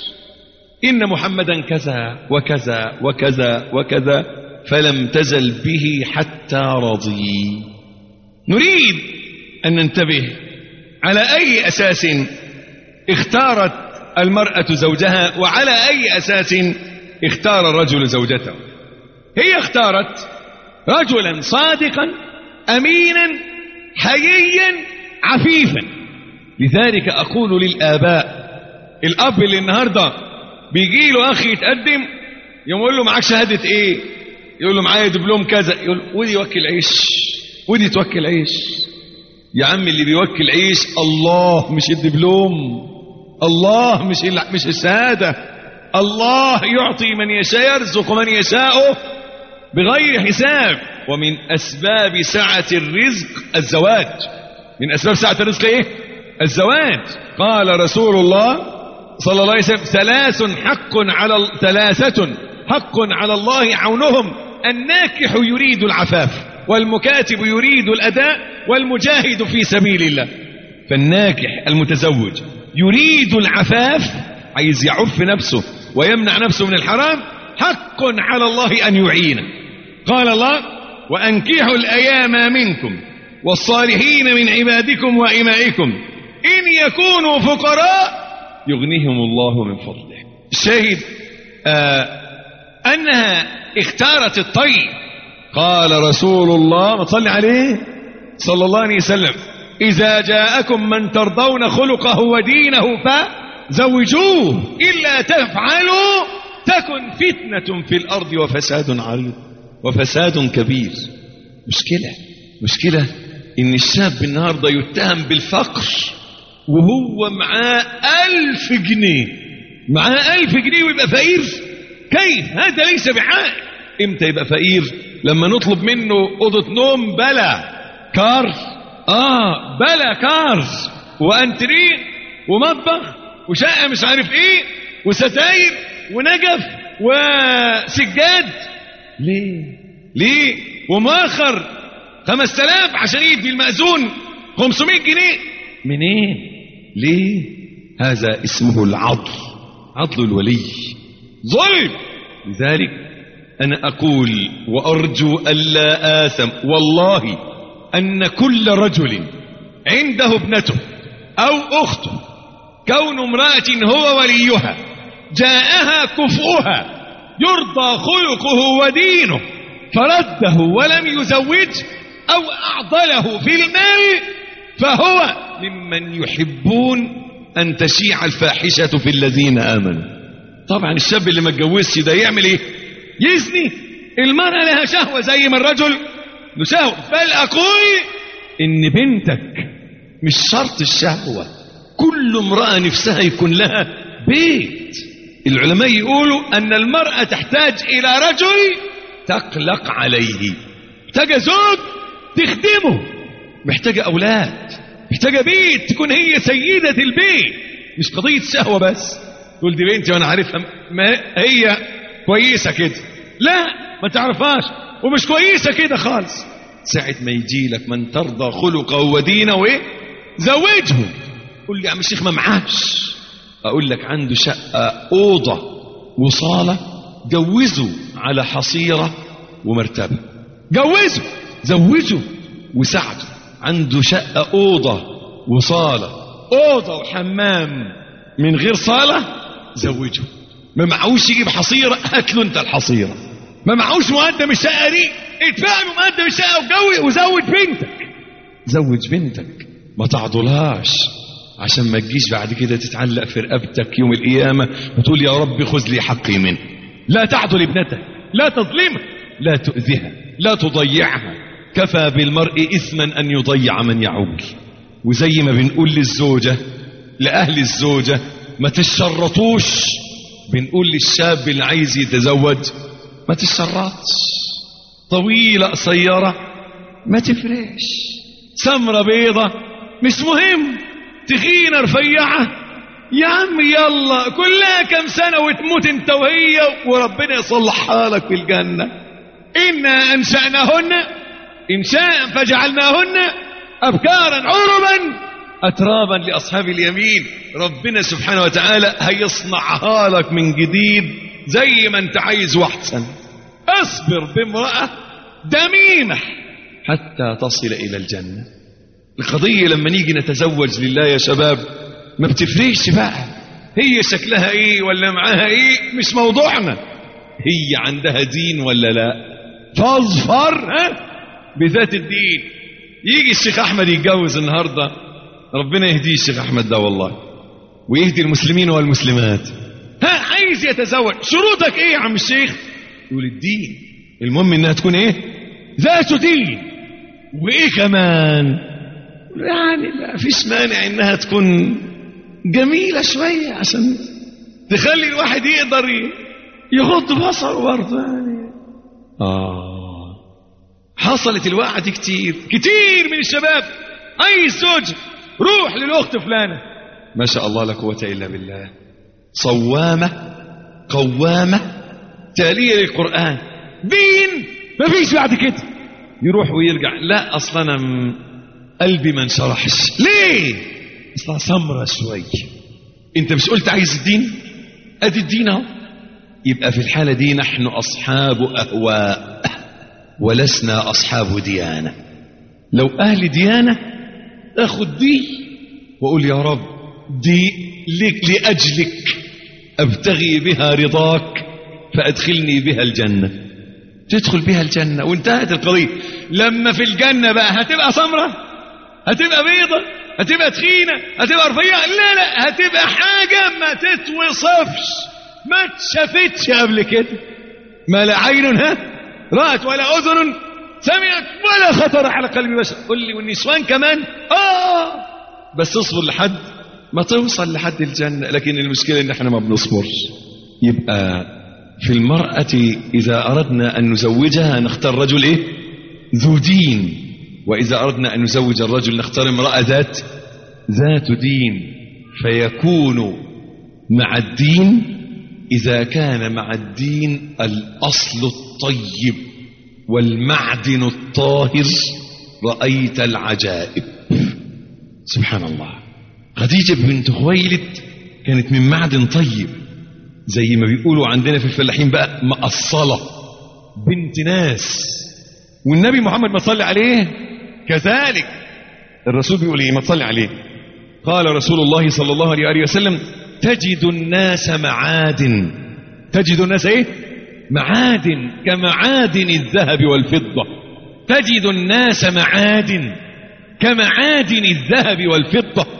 Speaker 6: إن محمدا كذا وكذا وكذا وكذا. فلم تزل به حتى رضي. نريد أن ننتبه على أي أساس اختارت المرأة زوجها، وعلى أي أساس اختار الرجل زوجته. هي اختارت رجلا صادقا أمينا حييا عفيفا. لذلك أقول للآباء، الأب اللي النهاردة بيجي له أخي يتقدم يقول له معاك شهادة إيه؟ يقول له معايا دبلوم كذا. يقول ودي يوكل عيش، ودي توكل عيش. يا عم اللي بيوكل عيش الله، مش الدبلوم. الله مش مش الشهادة. الله يعطي من يشاء، يرزق من يشاء بغير حساب. ومن أسباب سعة الرزق الزواج. من أسباب سعة الرزق إيه؟ الزواج. قال رسول الله صلى الله عليه وسلم ثلاث حق على ثلاثة حق على الله عونهم: الناكح يريد العفاف، والمكاتب يريد الأداء، والمجاهد في سبيل الله. فالناكح المتزوج يريد العفاف، عايز يعف نفسه ويمنع نفسه من الحرام، حق على الله أن يعينه. قال الله: وأنكحوا الأيام منكم والصالحين من عبادكم وإمائكم إن يكونوا فقراء يغنيهم الله من فضله. الشاهد آه أنها اختارت الطيب. قال رسول الله صلى عليه صلى الله عليه وسلم: إذا جاءكم من ترضون خلقه ودينه فزوجوه، إلا تفعلوا تكن فتنة في الأرض وفساد عريض وفساد كبير. مشكلة مشكلة إن الشاب النهاردة يتهم بالفقر وهو معاه ألف جنيه، معاه ألف جنيه ويبقى فقير. كيف؟ هذا ليس بحال. امتى يبقى فقير؟ لما نطلب منه أوضة نوم بلا كار، آه بلا كار، وأنتريه ومطبخ وشقة مش عارف إيه وستاير ونجف وسجاد. ليه؟ ليه؟ ومؤخر خمس تلاف عشان يدي المأذون خمسمائة جنيه. منين؟ ليه؟ هذا اسمه العضل، عضل الولي، ظلم. لذلك أنا أقول وأرجو ألا آثم والله أن كل رجل عنده ابنته أو أخته كون امرأة هو وليها جاءها كفؤها يرضى خلقه ودينه فرده ولم يزوج أو أعضله في المال، فهو ممن يحبون أن تشيع الفاحشة في الذين آمنوا. طبعا الشاب اللي ما اتجوزش ده يعمل ايه؟ يزني. المرأة لها شهوة زي ما الرجل له شهوة. بل أقول إن بنتك مش شرط الشهوة، كل امرأة نفسها يكون لها بيت. العلماء يقولوا أن المرأة تحتاج إلى رجل تقلق عليه، محتاجة زوج تخدمه، محتاجة أولاد، محتاجة بيت تكون هي سيدة البيت. مش قضية شهوة بس تقول دي بنتي وأنا عارفها ما هي كويسة كده، لا ما تعرفهاش ومش كويسة كده خالص. ساعة ما يجي لك من ترضى خلقه ودينه وإيه زوجه. قول لي يا عم الشيخ ما معاش، أقول لك عنده شقة أوضة وصالة، جوزه على حصيرة ومرتبة، جوزه زوجه وساعده. عنده شقة أوضة وصالة، أوضة وحمام من غير صالة، زوجه. ما معوش يجيب حصيرة، هات له أنت الحصيرة. ما معوش مقدم الشقة دي، ادفع له مقدم الشقة وجوز وزوج بنتك. زوج بنتك، ما تعضلهاش عشان ما تجيش بعد كده تتعلق في رقبتك يوم القيامة وتقول يا رب خذ لي حقي منه. لا تعضل ابنتك، لا تظلمها، لا تؤذيها، لا تضيعها. كفى بالمرء إثما أن يضيع من يعول. وزي ما بنقول للزوجة لأهل الزوجة ما تشرطوش، بنقول للشاب اللي عايز يتزوج ما تشرطش. طويلة قصيرة ما تفرقش، سمرة بيضة مش مهم، تخينة رفيعة يا عم يلا، كلها كم سنة وتموت انت وهي وربنا يصلحها لك في الجنة. إنا أنشأناهن إنشاء فجعلناهن أبكارا عربا أترابا لأصحاب اليمين. ربنا سبحانه وتعالى هيصنعها لك من جديد زي ما انت عايز واحسن. اصبر بامرأة دميمة حتى تصل إلى الجنة. القضية لما نيجي نتزوج لله يا شباب ما بتفرقش بقى هي شكلها ايه ولا معاها ايه، مش موضوعنا. هي عندها دين ولا لا، فاظفر ها بذات الدين. يجي الشيخ أحمد يتجوز النهاردة، ربنا يهديه الشيخ أحمد ده والله ويهدي المسلمين والمسلمات. ها عايز يتزوج، شروطك ايه يا عم الشيخ؟ يقول الدين. المهم انها تكون ايه؟ ذات دين. وايه كمان؟ يعني لا فيش مانع انها تكون جميلة شوية عشان تخلي الواحد يقدر يغض بصره برضه يعني. آه حصلت الواقعة دي كتير كتير من الشباب عايز زوج، روح للأخت فلانة ما شاء الله لا قوة إلا بالله، صوامة قوامة تالية للقرآن، دين ما فيش بعد كده. يروح ويرجع، لا أصلا أنا قلبي ما انشرحش. ليه؟ اصلا سمرة شوي. انت مش قلت عايز الدين؟ ادي الدين اهو. يبقى في الحالة دي نحن اصحاب اهواء ولسنا اصحاب ديانة. لو اهل ديانة اخد دي واقول يا رب دي لك لاجلك ابتغي بها رضاك فادخلني بها الجنة، تدخل بها الجنة وانتهت القضية. لما في الجنة بقى هتبقى سمرة، هتبقى بيضة، هتبقى تخينة، هتبقى رفيعة، لا لا هتبقى حاجة ما تتوصفش، ما تشافتش قبل كده، ما لا عين ها رأت ولا أذن سمعت ولا خطر على قلب بشر. قل لي والنسوان كمان آه بس اصبر لحد ما توصل لحد الجنة. لكن المشكلة ان احنا ما بنصبرش. يبقى في المرأة إذا أردنا أن نزوجها نختار رجل إيه؟ ذو دين. وإذا أردنا أن نزوج الرجل نختار امرأة ذات ذات دين. فيكون مع الدين إذا كان مع الدين الأصل الطيب والمعدن الطاهر رأيت العجائب. سبحان الله. خديجة بنت خويلد كانت من معدن طيب زي ما بيقولوا عندنا في الفلاحين بقى مقصلة، بنت ناس. والنبي محمد ما صلى عليه كذلك. الرسول بيقول ايه؟ ما تصلي عليه. قال رسول الله صلى الله عليه وسلم تجد الناس معادن. تجد الناس ايه؟ معادن كمعادن الذهب والفضة. تجد الناس معادن كمعادن الذهب والفضة.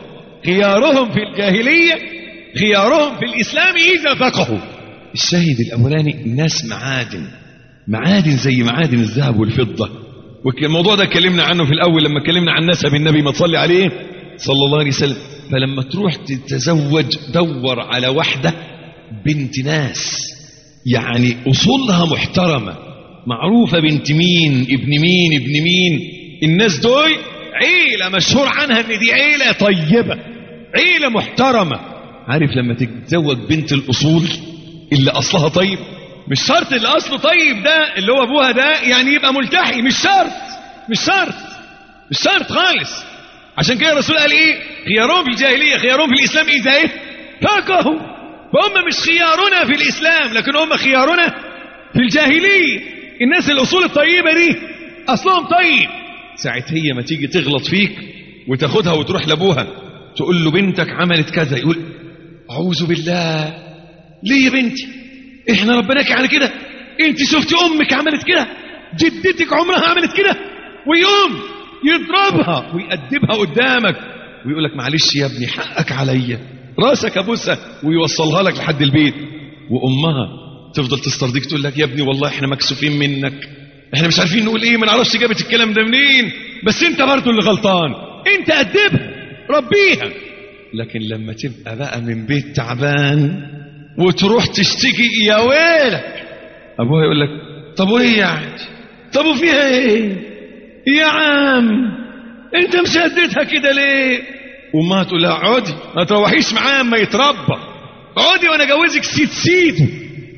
Speaker 3: خيارهم في الجاهلية خيارهم في الإسلام إذا فقهوا.
Speaker 6: الشاهد الأولاني الناس معادن، معادن زي معادن الذهب والفضة. والموضوع ده اتكلمنا عنه في الأول لما اتكلمنا عن نسب النبي ما تصلي عليه صلى الله عليه وسلم. فلما تروح تتزوج دور على واحدة بنت ناس، يعني أصولها محترمة، معروفة بنت مين ابن مين ابن مين. الناس دول عيلة مشهور عنها ان دي عيلة طيبة، عيلة محترمة. عارف لما تتزوج بنت الأصول اللي أصلها طيب، مش شرط اللي أصله طيب ده اللي هو أبوها ده يعني يبقى ملتحي، مش شرط مش شرط مش شرط خالص. عشان كده الرسول قال ايه؟ خيارهم في الجاهلية خيارهم في الإسلام إذا ايه؟ فقهوا. فهم مش خيارنا في الإسلام لكن هم خيارنا في الجاهلية. الناس الأصول الطيبة دي أصلهم طيب، ساعة هي ما تيجي تغلط فيك وتاخدها وتروح لأبوها تقول له بنتك عملت كذا، يقول أعوذ بالله، ليه يا بنتي؟ إحنا ربناك على كده؟ أنت شفت أمك عملت كده؟ جدتك عمرها عملت كده؟ ويقوم يضربها ويأدبها قدامك ويقول لك معلش يا ابني حقك عليا، راسك ابوسها، ويوصلها لك لحد البيت. وامها تفضل تسترضيك تقول لك يا ابني والله احنا مكسوفين منك، احنا مش عارفين نقول ايه، ما نعرفش جابت الكلام ده منين، بس انت برضه اللي غلطان، انت أدبها ربيها. لكن لما تبقى بقى من بيت تعبان وتروح تشتكي يا ويلك، ابوها يقول لك طب وايه يعني؟ طب وفيها ايه يا عم؟ انت مشددها كده ليه؟ وما تقول لها اقعدي ما تروحيش معاه اما يتربى، اقعدي وانا جوزك سيد سيده.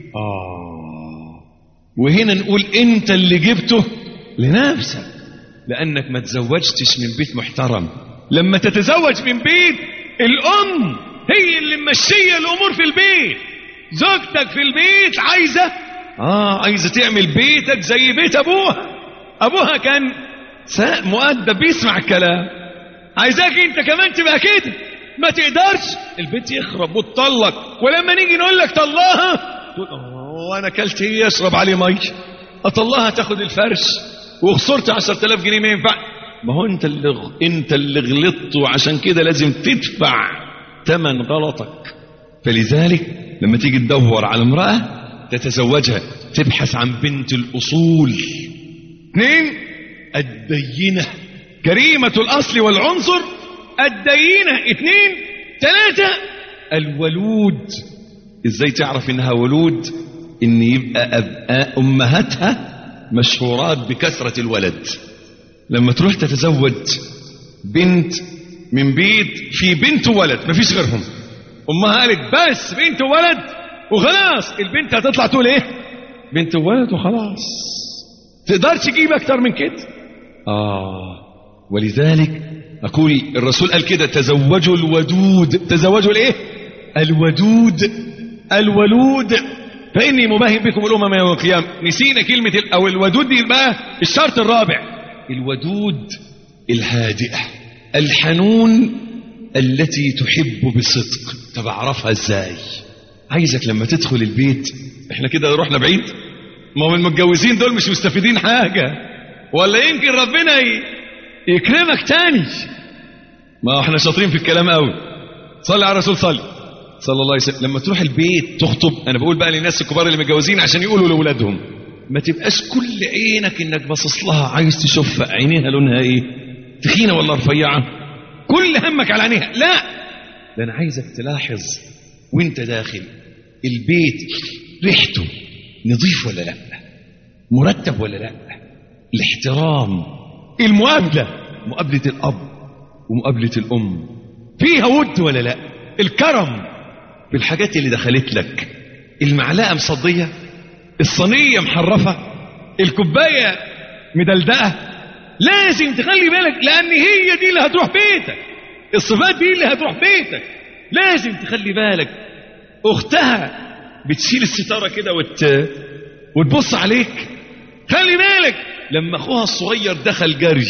Speaker 6: اه وهنا نقول انت اللي جبته لنفسك لانك ما تزوجتش من بيت محترم. لما تتزوج من بيت الام هي اللي ممشيه الامور في البيت، زوجتك في البيت عايزه اه عايزه تعمل بيتك زي بيت ابوها. ابوها كان مؤدب بيسمع الكلام، عايزاك انت كمان تبقى كده. ما تقدرش البيت يخرب وتطلق، ولما نيجي نقول لك طلقها تقول اه انا اكلت ايه اشرب عليه ميه، اطلقها تاخد الفرش وخسرت عشرة آلاف جنيه ما ينفع. ما هو انت اللي غ... انت اللي غلطت وعشان كده لازم تدفع ثمن غلطك. فلذلك لما تيجي تدور على امرأة تتزوجها تبحث عن بنت الأصول. اثنين الدينة كريمة الأصل والعنصر، الدينة. اثنين ثلاثة الولود. ازاي تعرف انها ولود؟ ان يبقى أبقى أمهاتها مشهورات بكثرة الولد. لما تروح تتزوج بنت من بيت في بنت وولد مفيش غيرهم، امها قالت بس بنت وولد وخلاص، البنت هتطلع تقول ايه؟ بنت وولد وخلاص، تقدرش تجيب اكتر من كده. اه ولذلك اقول الرسول قال كده تزوجوا الودود. تزوجوا الايه؟ الودود الولود فاني مباهن بكم الامم يوم القيامه. نسينا كلمه او الودود دي بقى الشرط الرابع. الودود الهادئه الحنون التي تحب بصدق. طب اعرفها ازاي؟ عايزك لما تدخل البيت، احنا كده رحنا بعيد، ما هم المتجوزين دول مش مستفيدين حاجه، ولا يمكن ربنا يكرمك تاني. ما احنا شاطرين في الكلام قوي. صلي على الرسول صلي صلى الله عليه وسلم. لما تروح البيت تخطب، انا بقول بقى للناس الكبار اللي متجوزين عشان يقولوا لاولادهم، ما تبقاش كل عينك انك باصص لها عايز تشوف عينيها لونها ايه، تخينه ولا رفيعه، كل همك على عينيها. لا، ده انا عايزك تلاحظ وانت داخل البيت ريحته نظيف ولا لا، مرتب ولا لا، الاحترام، المقابله، مقابله الاب ومقابله الام فيها ود ولا لا، الكرم في الحاجات اللي دخلت لك، المعلقه مصديه، الصينيه محرفه، الكوبايه مدلدقه. لازم تخلي بالك لان هي دي اللي هتروح بيتك، الصفات دي اللي هتروح بيتك. لازم تخلي بالك. اختها بتشيل الستاره كده وت... وتبص عليك، خلي بالك لما اخوها الصغير دخل جري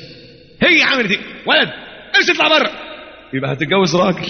Speaker 6: هي عملت ايه؟ ولد امشي اطلع بره، يبقى هتتجوز راجل.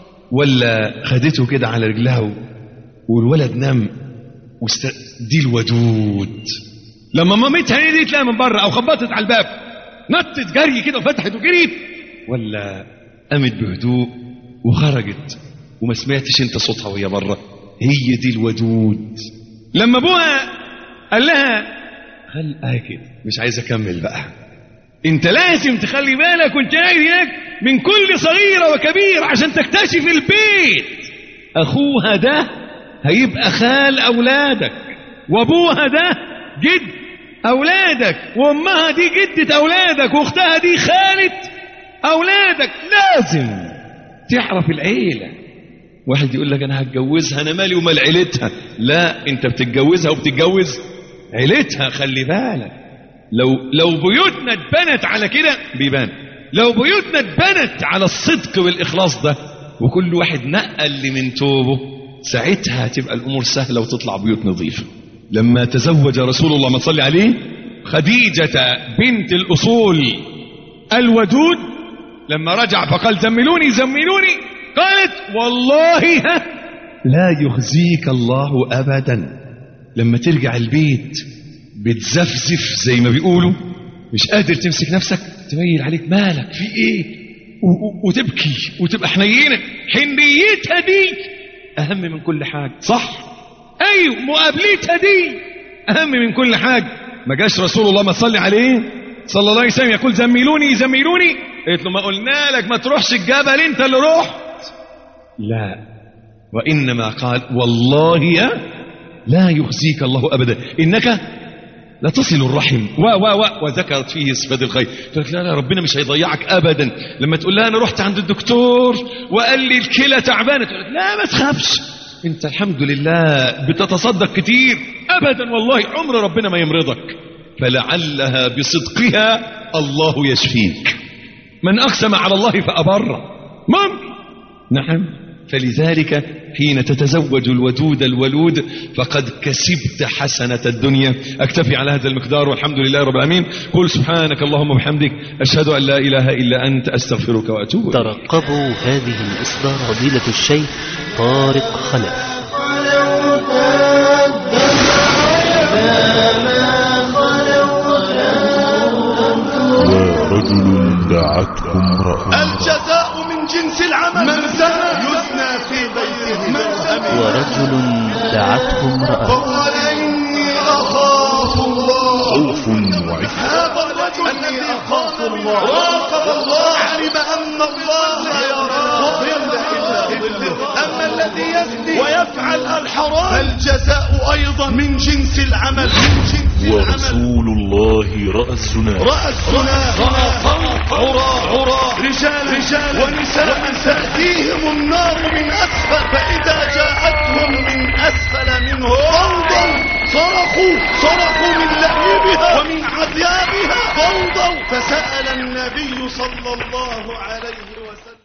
Speaker 6: ولا خدته كده على رجلها و... والولد نام وست... دي الودود. لما مامتها هي دي تلاقيها من بره او خبطت على الباب نطت جري كده وفتحت وجريت، ولا قامت بهدوء وخرجت وما سمعتش انت صوتها وهي بره. هي دي الودود. لما ابوها قال لها خلقها كده، مش عايز اكمل بقى، انت لازم تخلي بالك وانت قاعد هناك من كل صغيره وكبير عشان تكتشف البيت. اخوها ده هيبقى خال اولادك، وابوها ده جد اولادك، وامها دي جدة اولادك، واختها دي خالة اولادك. لازم تعرف العيلة. واحد يقول لك انا هتجوزها، انا مالي ومال عيلتها. لا، انت بتتجوزها وبتتجوز عيلتها. خلي بالك، لو لو بيوتنا اتبنت على كده بيبان، لو بيوتنا اتبنت على الصدق والاخلاص ده، وكل واحد نقل من توبه، ساعتها هتبقى الامور سهله وتطلع بيوت نظيفه. لما تزوج رسول الله ما صلي عليه خديجة بنت الأصول الودود، لما رجع فقال زملوني زملوني، قالت والله ها لا يخزيك الله أبدا. لما ترجع البيت بتزفزف زي ما بيقولوا، مش قادر تمسك نفسك، تميل عليك مالك في ايه، وتبكي وتبقى حنينة. حنيتها دي أهم من كل حاجة. صح؟ ايوه، مقابلتها دي اهم من كل حاجه. ما جاش رسول الله ما صلي عليه صلى الله عليه وسلم يقول زملوني زملوني، قلت له ما قلنا لك ما تروحش الجبل، انت اللي رحت. لا، وانما قال والله يا لا يخزيك الله ابدا، انك لا تصل الرحم و و و وذكرت فيه صفات الخير. قلت لا لا، ربنا مش هيضيعك ابدا. لما تقول لها انا رحت عند الدكتور وقال لي الكلى تعبانه، تقول لك لا ما تخافش، انت الحمد لله بتتصدق كتير. ابدا والله، عمر ربنا ما يمرضك. فلعلها بصدقها الله يشفيك. من اقسم على الله فابره ممكن. نعم. فلذلك حين تتزوج الودود الولود فقد كسبت حسنة الدنيا. اكتفي على هذا المقدار، والحمد لله رب العالمين. قل سبحانك اللهم وبحمدك، اشهد ان لا اله الا انت، استغفرك واتوب اليك.
Speaker 4: ترقبوا هذه الاصدار فضيلة الشيخ طارق خلف.
Speaker 8: ورجل دعته امرأة.
Speaker 9: الجزاء من جنس العمل، من زنى يزنى في بيته، من زنى.
Speaker 4: ورجل دعته امرأة
Speaker 9: فقال إني أخاف الله.
Speaker 8: خوف وعفة.
Speaker 9: هذا الرجل الذي أخاف الله راقب الله، علم أن الله يراه ولا إلا ظله. أما الذي يزني ويفعل الحرام فالجزاء أيضا من جنس العمل، من جنس
Speaker 8: ورسول الله رأى الزنا.
Speaker 9: رأى الزنا صوت عراة عراة، رجال رجال ونساء تأتيهم النار من أسفل، فإذا جاءتهم من أسفل منهم فوضوا، صرخوا صرخوا من لهيبها ومن عذابها، فوضوا. فسأل النبي صلى الله عليه وسلم